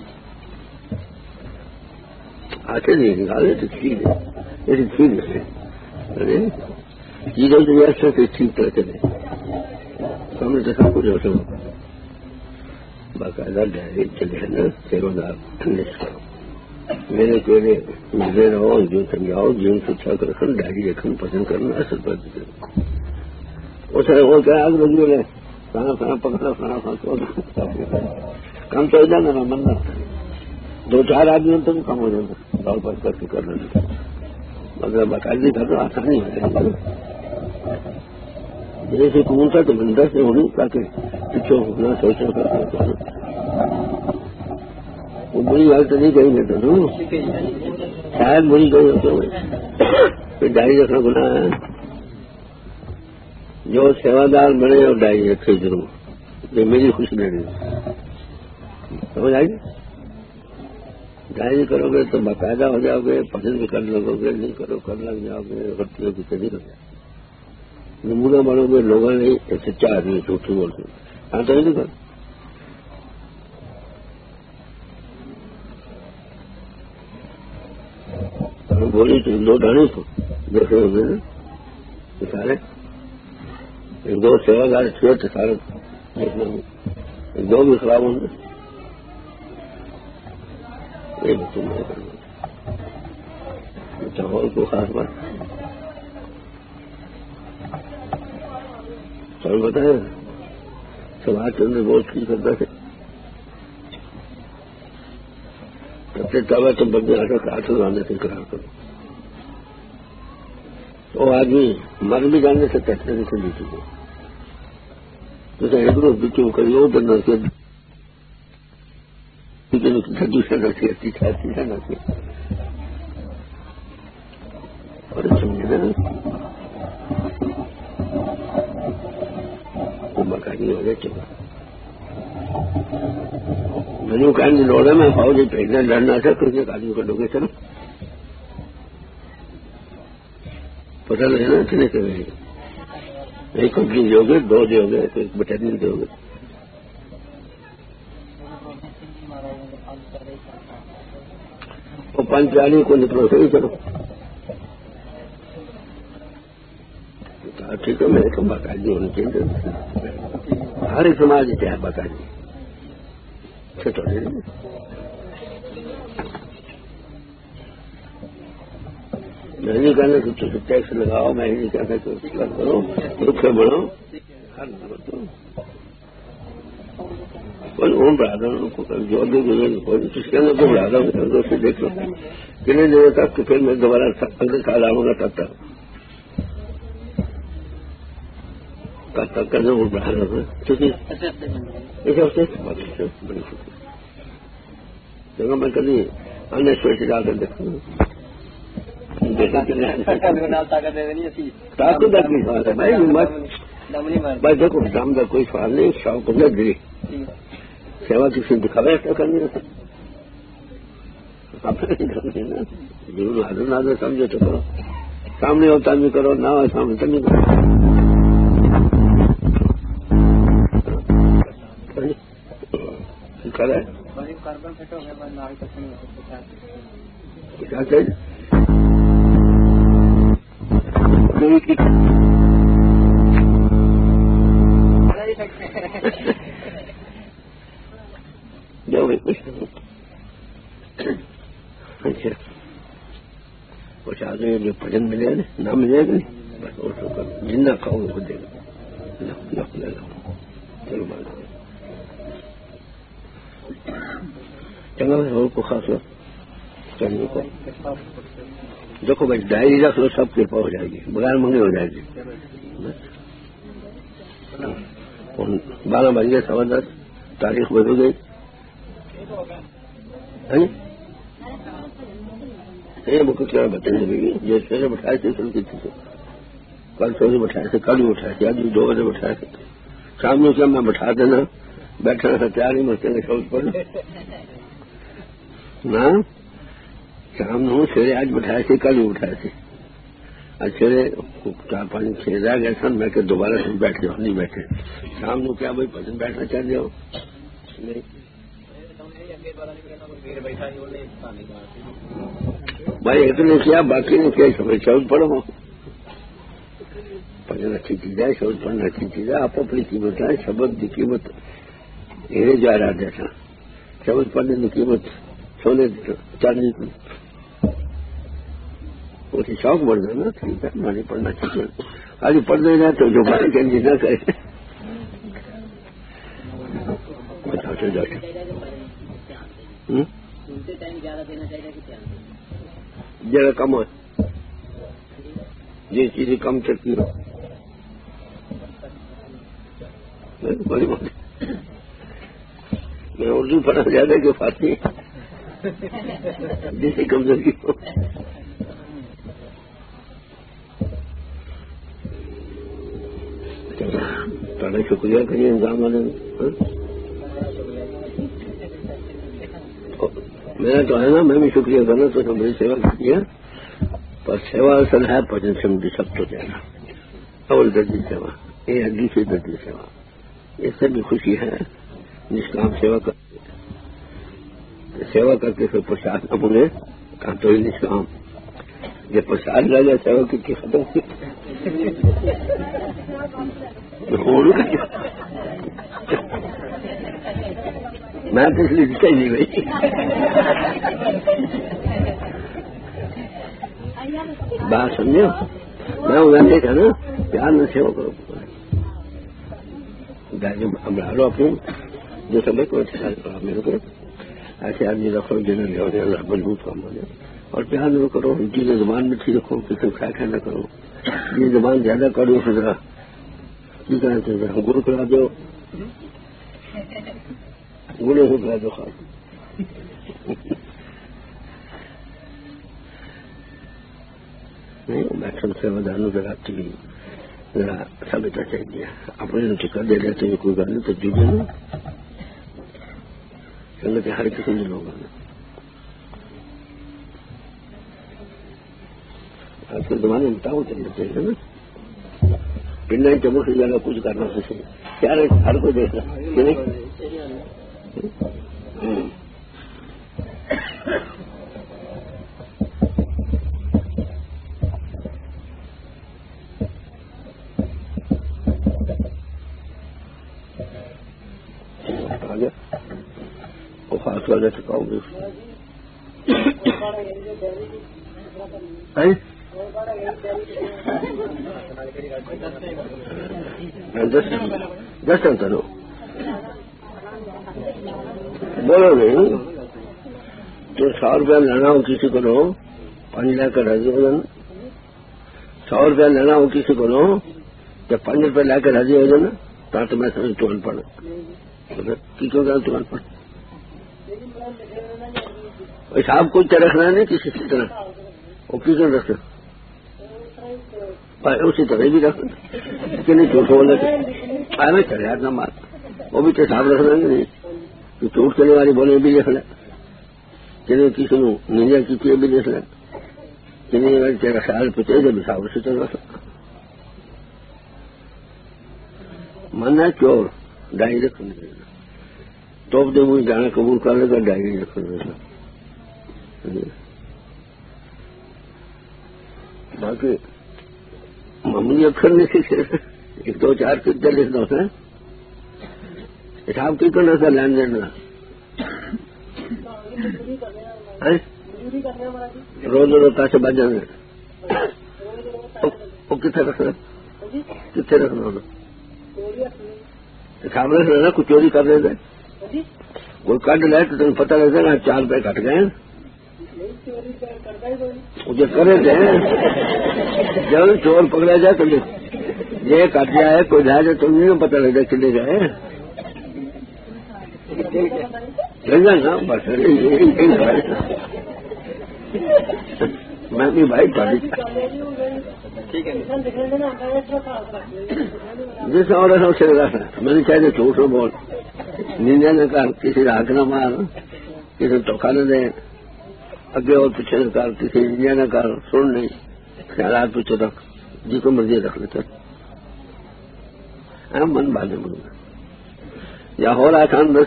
آتے نہیں نکالے تو ٹھیک ہے ایسی ٹھیک ہے چیزوں تو ایسا کہ ٹھیک طرح چلے سامنے تو سب کچھ ہوتا باقاعدہ ڈائری چلے ہیں نا سیوادار لسٹ کرو میرے کوئلے ملتے رہو جو سمجھاؤ جن شکشا کو رکھن ڈائری رکھن پسند کرنا اصل پر اس وہ کیا آگ لگی رہے کھانا کھانا پکڑا کھانا کھانا کام تو جانا نا من نہ دو چار آدمی تو کم ہو جاتا دور پر کر کے کرنا مگر باقاعدگی کر دو آسانی ہو جائے جیسے کون سا تو بندر سے ہونی تاکہ پیچھے ہونا سوچنا کرنا وہ بری بات تو نہیں کہیں دیتا نا شاید بری کہیں ہوتے ہوئے ڈائری رکھنا گناہ ہے جو سیوادار بنے اور ڈائری رکھے ضرور یہ میری خوشی نہیں رہی سمجھ آئی ڈائری کرو گے تو باقاعدہ ہو جاؤ گے پسند بھی کر لگو گے نہیں کرو کر لگ جاؤ گے غلطیوں کی نہیں کر جاؤ نمونہ بنو گے لوگوں نے سچا آدمی جھوٹی بولتے ہاں تو نہیں کر بولی تو دو ڈانے تو دیکھے ہوں گے نا سارے ایک دو سیوادار چھوڑ تو سارے دیکھنے ہوں ایک دو بھی خراب ہوں گے یہ بھی تم نہیں کرنا چاہو کو خاص بات سر بتائیں سماج چندر بوس کی کرتا ہے سب سے تب تم بندے آ کر آٹھ آنے سے قرار کرو وہ آدمی مر بھی جانے سے کٹنے سے نہیں چکے جیسے ایک روز بیچو کری وہ بندہ سے دوسرا نہ چاہیے تیسرا تیسرا نہ چاہیے اور سمجھے نا وہ مکانی ہو جائے چکا میں کہیں لوڑے میں فوج بھیجنا لڑنا تھا کسی ایک آدمی کو ڈوگے چلو پتہ نہیں نا کتنے کے ایک کمپنی دو گے دو دو گے ایک بٹالین دو گے وہ پانچ آدمی کو نکلو صحیح چلو ٹھیک ہے میرے کو باقاعدگی ہونی چاہیے ہر ایک سماج کیا ہے باقاعدگی میں نہیں کہنا کہ ٹیکس لگاؤ میں نہیں کہتا کہ کرو رکھے بڑھو ہر کوئی اون بڑھا دو جو بھی کوئی کس کے اندر کو بڑھا دو سے دیکھ لو کتنے دنوں تک کہ پھر میں دوبارہ اگلے سال آؤں گا تب تک کب تک کرنا وہ بڑھا دو ٹھیک ہے اس ہفتے بڑی شکریہ جگہ میں کبھی انیہ سوچ جا کر دیکھوں بھائی دیکھو دام کا کوئی سوال نہیں شوق ہو دلی سیوا کسی دکھاوا ایسا کرنی ضرور حاضر ناظر سمجھو تو کرو سامنے ہوتا بھی کرو نہ ہو سامنے تو نہیں کرو کرے کیا چاہیے اچھا کچھ آدمی جو بھجن ملے گا نہ ملے گا نہیں بس اور جتنا کھاؤ وہ دے گا چلو بات چنگا اور کو خاص ہو چلنے کو دیکھو بھائی ڈائری رکھ لو سب کرپا ہو جائے گی بغیر منگے ہو جائے گی بارہ بج گئے سوا دس تاریخ بدل گئی یہ بک کیا بتائیں گے جو سویرے بٹھائے تھے کل کی تھی کل سویرے بٹھائے تھے کل بھی بٹھائے تھے آج بھی دو بجے بٹھائے تھے شام میں کیا میں بٹھا دینا بیٹھنا تھا تیار ہی مرتے ہیں شوق پر نہ شام میں سویرے آج بٹھائے تھے کل بھی بٹھائے تھے آج سویرے چار پانچ چھ رہ گئے سن میں کہ دوبارہ سے بیٹھ جاؤ نہیں بیٹھے شام کو کیا بھائی پسند بیٹھنا چاہتے ہو نہیں بھائی اتنے کیا باقی نے کیا سمجھ شوق پڑھو پڑھنا اچھی چیز ہے شوق پڑھنا اچھی چیز ہے آپ اپنی قیمت ہے شبد کی قیمت ہیرے جواہرات جیسا سمجھ پڑنے کی قیمت سونے چاندی کی اسی شوق بڑھ گیا نا. ٹھیک ہے مانی پڑھنا چاہیے خالی پڑھنے جائے تو جو بات کہیں نہ کرے. ذرا کم ہو یہ چیزیں کم چلتی ہو بڑی بات. میں اردو پڑھنا زیادہ کہ فارسی جیسی کمزوری ہو. تھوڑا شکریہ کریے انضام والے نے. میرا تو ہے نا میں بھی شکریہ کرنا تو میری سیوا کرتی ہے پر سیوا اصل ہے بھجن سمجھ سب تو دینا اول درجی سیوا یہ ہے دوسری درجی سیوا. اس سے بھی خوشی ہے نشکام سیوا کرتے سیوا کر کے پھر پرساد نہ بولے کہاں تو ہی نشکام جب پرساد لا جائے سیوا کی کی ختم کی میں تو اس لیے دکھا ہی نہیں بھائی. بات سمجھو میں اگانے کا نا پیار میں سیوا کرو ہمارا لو اپنے جو سمجھ کو میرے کو ایسے آدمی رکھو جنہیں لے اللہ مضبوط کام ہو جائے اور پیار میں کرو چیزیں زبان میں ٹھیک رکھو کسی کھا کھا نہ کرو. یہ زبان زیادہ کرو پھر ذرا کی کہنا چاہیے گرو کرا دو گلے سے کرا دو خاص نہیں میکسم سیوا دانوں ذرا چلی ذرا سمجھنا چاہیے اپنے ٹکٹ دے دیتے ہیں کوئی گل نہیں تو جیجے نا سنگت ہر قسم کے لوگ ہیں. آج کے زمانے میں بتاؤ چلنا چاہیے نا پنڈا چمو سے زیادہ کچھ کرنا چاہیے کیا ہے ہر کوئی دیکھ رہا کہ نہیں. وہ خاص والا چکاؤ گے دس ٹن کرو بولو نہیں تو سو روپیہ لینا ہو کسی کو لو پانچ لاکھ کا راضی ہو جانا. سو روپیہ لینا ہو کسی کو لو جب پانچ روپیہ لا کے راضی ہو جانا تو میں سمجھ تو ان پڑھ کی کیوں کہ تو ان پڑھ حساب کو کیا رکھنا ہے نہیں کسی طرح وہ کی کیوں رکھنا اسی طرح بھی رکھنا کہ نہیں جھوٹ بولنے میں چلے نہ مار وہ بھی تو حساب رکھنا نہیں کہ جھوٹ چلنے والی بولے بھی لکھ لے کہ نہیں کسی نے ننجا کی چیز بھی لکھ لے کہ نہیں تیرا خیال پوچھے جب حساب اسی طرح رکھنا. ماننا چور ڈائری رکھنے دینا توپ دے مجھے جانا قبول کر لے گا ڈائری رکھنے دینا. باقی معمولی اکثر نہیں سیکھے ایک دو چار کتنے لکھنا ہوتا ہے حساب کی کرنا تھا لین دین روز روز پیسے بچ جانے وہ کتنے رکھنا کتنے رکھنا ہونا حساب رکھ لینا کچھ چوری کر رہے تھے کوئی کٹ لے تو تمہیں پتہ لگتا ہے چار روپئے کٹ گئے جو کرے تھے جب چور پکڑا جائے تو یہ کٹ جائے کوئی جائے تو تم نہیں پتہ لگ جائے چلے گئے نا بس میں بھی بھائی پڑھی جس اور سے میں نے چاہیے جھوٹ نہ بول نیندے نہ کر کسی حق نہ مار کسی دھوکھا نہ دے اگے اور پیچھے نہ کر کسی انجیا نہ کر سن نہیں خیالات پیچھے رکھ جی کو مرضی رکھ لیتے من بالے من یا ہو رہا آسان بس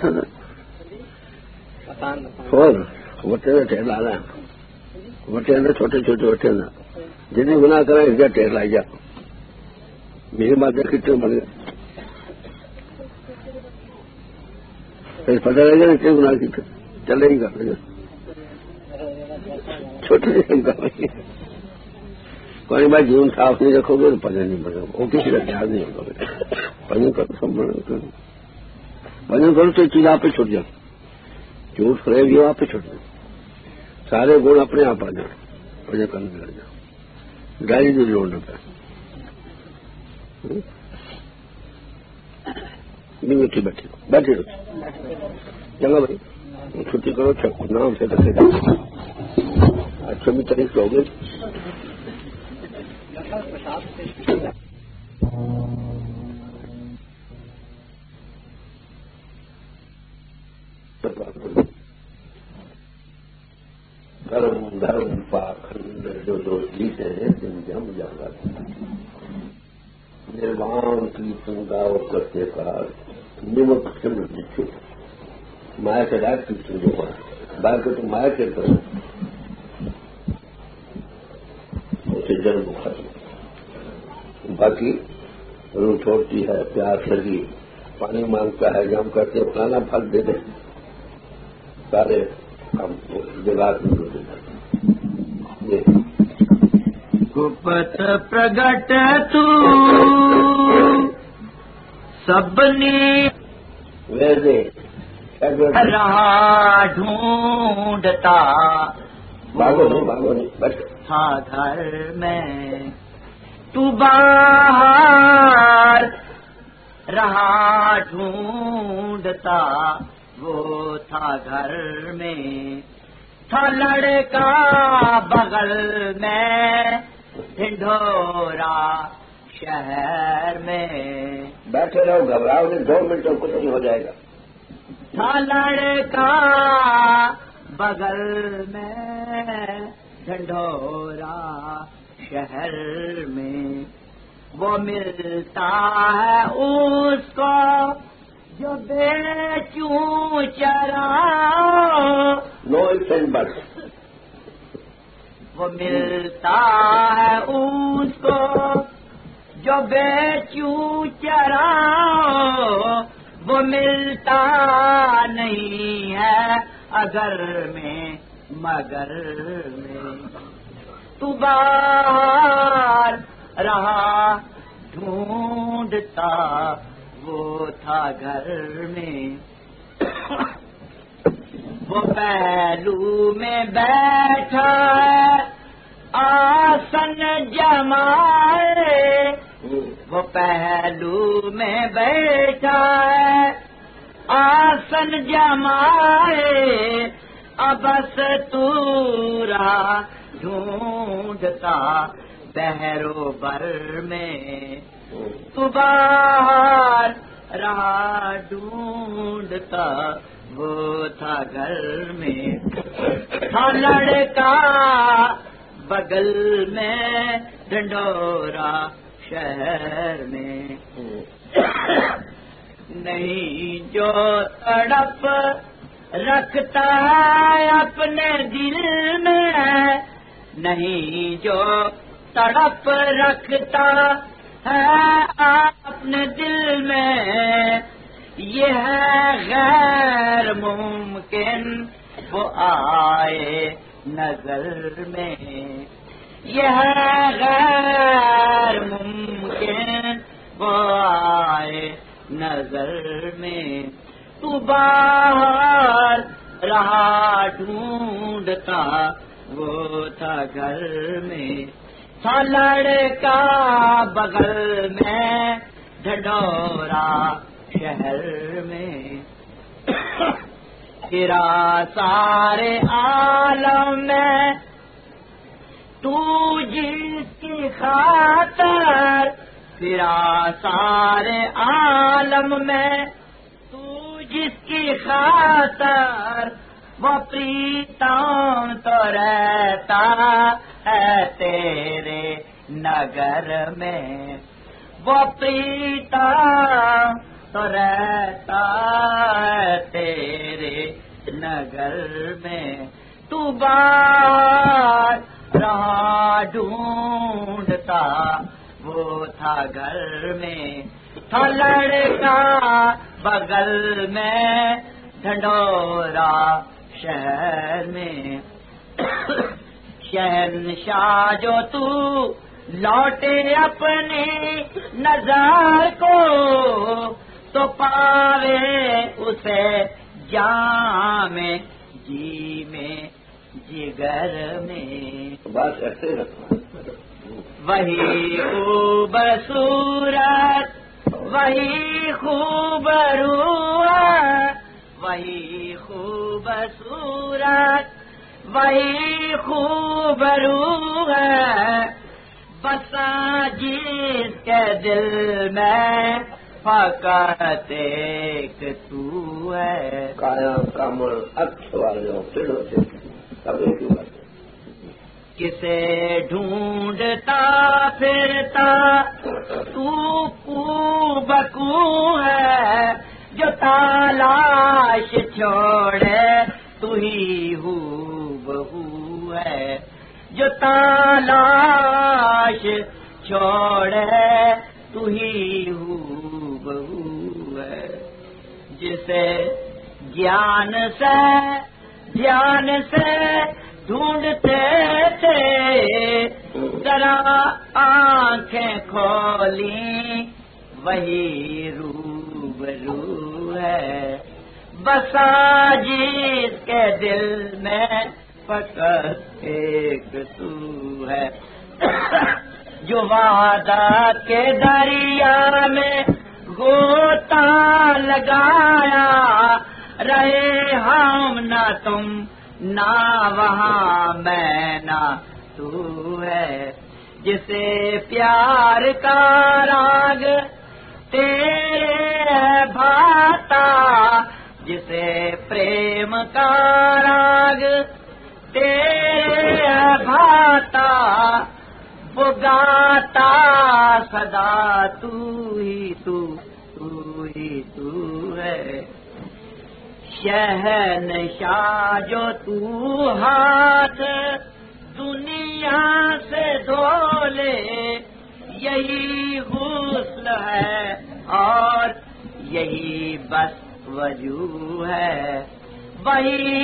ہو وٹے کا ٹھیر لا رہا وٹے اندر چھوٹے چھوٹے وٹے اندر جنہیں گناہ کریں اس کا ٹھیر لائی جا میری بات کتنے بن گئے پھر پتہ لگے گا نا کیا گناہ کی چلے ہی کرے گا چھوٹے سے کوئی بھائی جیون صاف نہیں رکھو گے تو پتہ نہیں پڑے گا وہ کسی کا خیال نہیں ہوگا پجن کرو سب پجن کرو تو چیز آپ پہ چھوٹ جائے جھوٹ فریب جو آپ پہ چھوٹ جائے سارے گڑ اپنے آپ آ جائیں پجن کرنے لگ جاؤ ڈائری جو لوڑ نہ پہ میٹھی بیٹھے بیٹھے رہو چلو بھائی چھٹی کرو نام سے رکھے جاؤ اچھا بھی تاریخ سے ہو گئی دھرم دھرم پاکھنڈ جو دو جیتے ہیں جن جم جانا نروان کی سنگاؤ کرتے کار نمک چند لکھو مایا کے رات کی سنجو پڑا باہر کو تو مایا کے کرو اسے جنم ختم باقی روح چھوڑتی ہے پیاس لگی پانی مانگتا ہے جم کرتے پرانا پھل دے دیں سارے ہم دیوار میں دے دیں گپت پرگٹ تو سبنی ویسے رہا ڈھونڈتا بھاگو نہیں بھاگو نہیں بس تھا گھر میں تو باہر رہا ڈھونڈتا وہ تھا گھر میں تھا لڑکا بغل میں ڈھنڈورا شہر میں بیٹھے رہو گھبراؤ نہیں دو منٹ کچھ نہیں ہو جائے گا تھا لڑکا بغل میں ڈھنڈورا شہر میں وہ ملتا ہے اس کو جو بیچوں چرا نو اینڈ بس وہ ملتا ہے اس کو جو بیچوں چرا وہ ملتا نہیں ہے اگر میں مگر میں تو باہر رہا ڈھونڈتا وہ تھا گھر میں وہ پہلو میں بیٹھا ہے آسن جمائے وہ پہلو میں بیٹھا ہے آسن جمائے ابس تورا ڈھونڈتا بہرو بر میں تو باہر رہا ڈھونڈتا وہ تھا گھر میں تھا لڑکا بغل میں ڈنڈورا شہر میں نہیں جو تڑپ رکھتا ہے اپنے دل میں نہیں جو تڑپ رکھتا ہے اپنے دل میں یہ ہے غیر ممکن وہ آئے نظر میں یہ ہے غیر ممکن وہ آئے نظر میں تو باہر رہا ڈھونڈتا وہ تھا گھر میں تھا لڑکا بغل میں ڈھنڈورا شہر میں پھرا سارے عالم میں تو جس کی خاطر پھرا سارے عالم میں تو جس کی خاطر وہ پریتم تو رہتا ہے تیرے نگر میں وہ پریتم تو رہتا ہے تیرے نگر میں تو باہر رہا ڈھونڈتا وہ تھا گھر میں تھا لڑکا بغل میں ڈھنڈورا شہر میں شہنشاہ جو تو لوٹے اپنی نظر کو تو پاوے اسے جام جی میں جگر میں بات کرتے رکھنا وہی خوبصورت وہی خوب روح وہی خوبصورت وہی خوب روح بسا جس کے دل میں فقط ایک تو ہے کایا کامل اکثر والے چڑھو سے سبھی کی بات کسے ڈھونڈتا پھرتا تو کو بکو ہے جو تلاش چھوڑے تو ہی ہو بہو ہے جو تلاش چھوڑے تو ہی ہو بہو ہے جسے جان سے جان سے ڈھونڈتے تھے ذرا آنکھیں کھولی وہی روبرو ہے بسا جس کے دل میں فقط ایک تو ہے جو وعدہ کے دریا میں غوطہ لگایا رہے ہم نہ تم نہ وہاں میں نہ تو ہے جسے پیار کا راگ تیرے بھاتا جسے پریم کا راگ تیرے بھاتا وہ گاتا صدا تو ہی تو تو ہی تو ہے شہنشاہ جو تو ہاتھ دنیا سے دھو لے یہی غسل ہے اور یہی بس وجوہ ہے وہی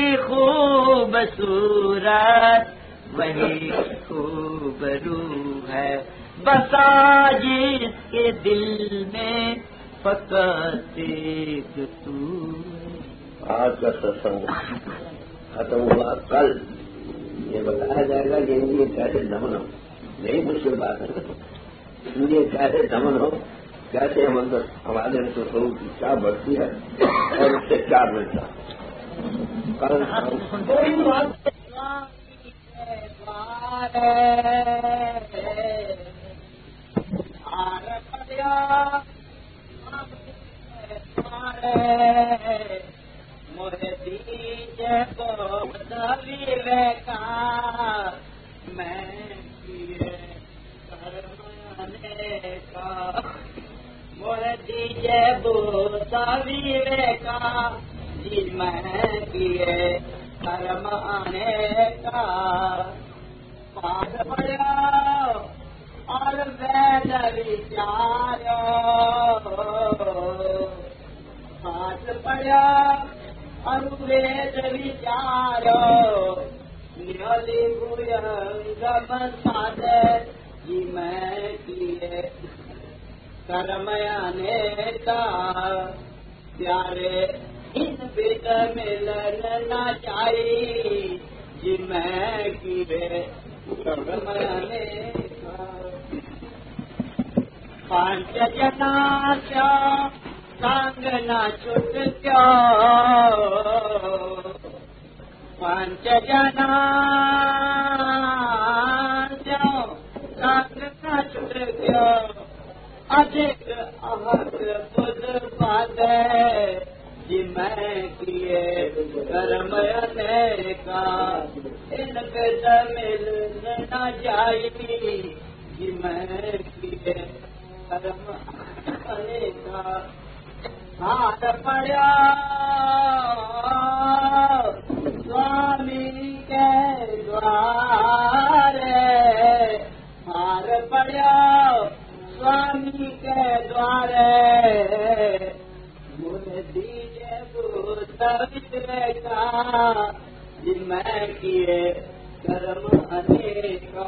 خوبصورت وہی خوب روح ہے بسا جس کے دل میں فقط ایک تو آج کا ستسنگ ختم ہوا کل یہ بتایا جائے گا کہ یہ کیسے دمن ہو نہیں مشکل بات ہے یہ کیسے دمن ہو کیسے ہم اندر ہمارے تو سو کی کیا بڑھتی ہے اور اس سے کیا ملتا کل مجھے دیجے کو دلیلے کا میں کیے کرمانے کا مجھے دیجے وہ دلیلے کا جی میں کیے کرمانے کا پاس پڑا اور وید وچارو پاس پڑا اور وید وچارو نیلی گم سادے جی میں کیے کرمیانے کا پیارے ان بد ملن نہ چاہیے جی میں کیے کرمیانے کا پانچ جنا کیا سنگ نہ چھٹ کیا پانچ جنا سنگ نہ چھٹ کیا ادھک اہت بدھ پادے جی میں کیے کرمیانے کا ان بد ملن نہ جائی جی میں کیے کرمیانے کا ہاتھ پڑیا سوامی کے دوارے ہاتھ پڑیا سوامی کے دوارے مجھے دیجیے بسرے کا میں کیے کرم انیکا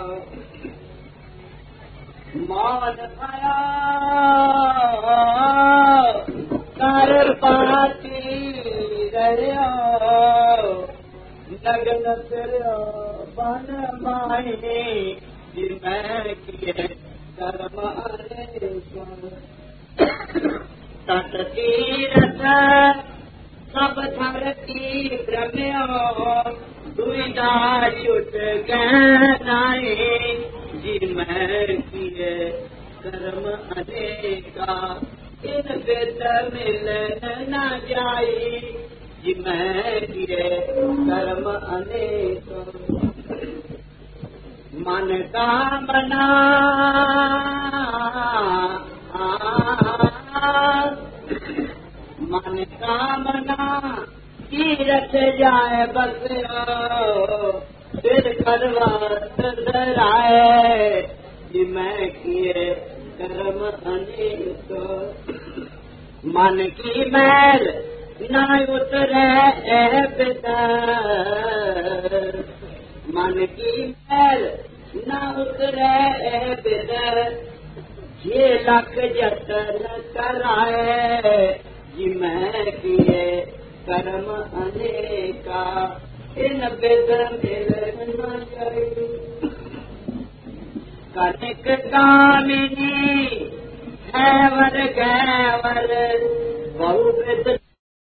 مان پایا کر پاتی رہیا لگن تیرا بن مائی میں کیے کرم انیکا تت تیرت سب دھرتی برمیا دعا چھٹ گئے جی میں کیے کرم انیکا ان بید مل نہ جائی جی میں کیے کرم انیکا من کا بنا من کامنا تیرت جائے بس پھر کروات درائے جی میں کیے کرم انیک من کی میل نہ اترے اے پتا من کی میل نہ اترے اے پتا یہ لکھ جتن کرائے جی میں کیے کرم انیکا ان بید مل نہ جائی کنک کامنی ہے ور گیور بہو بد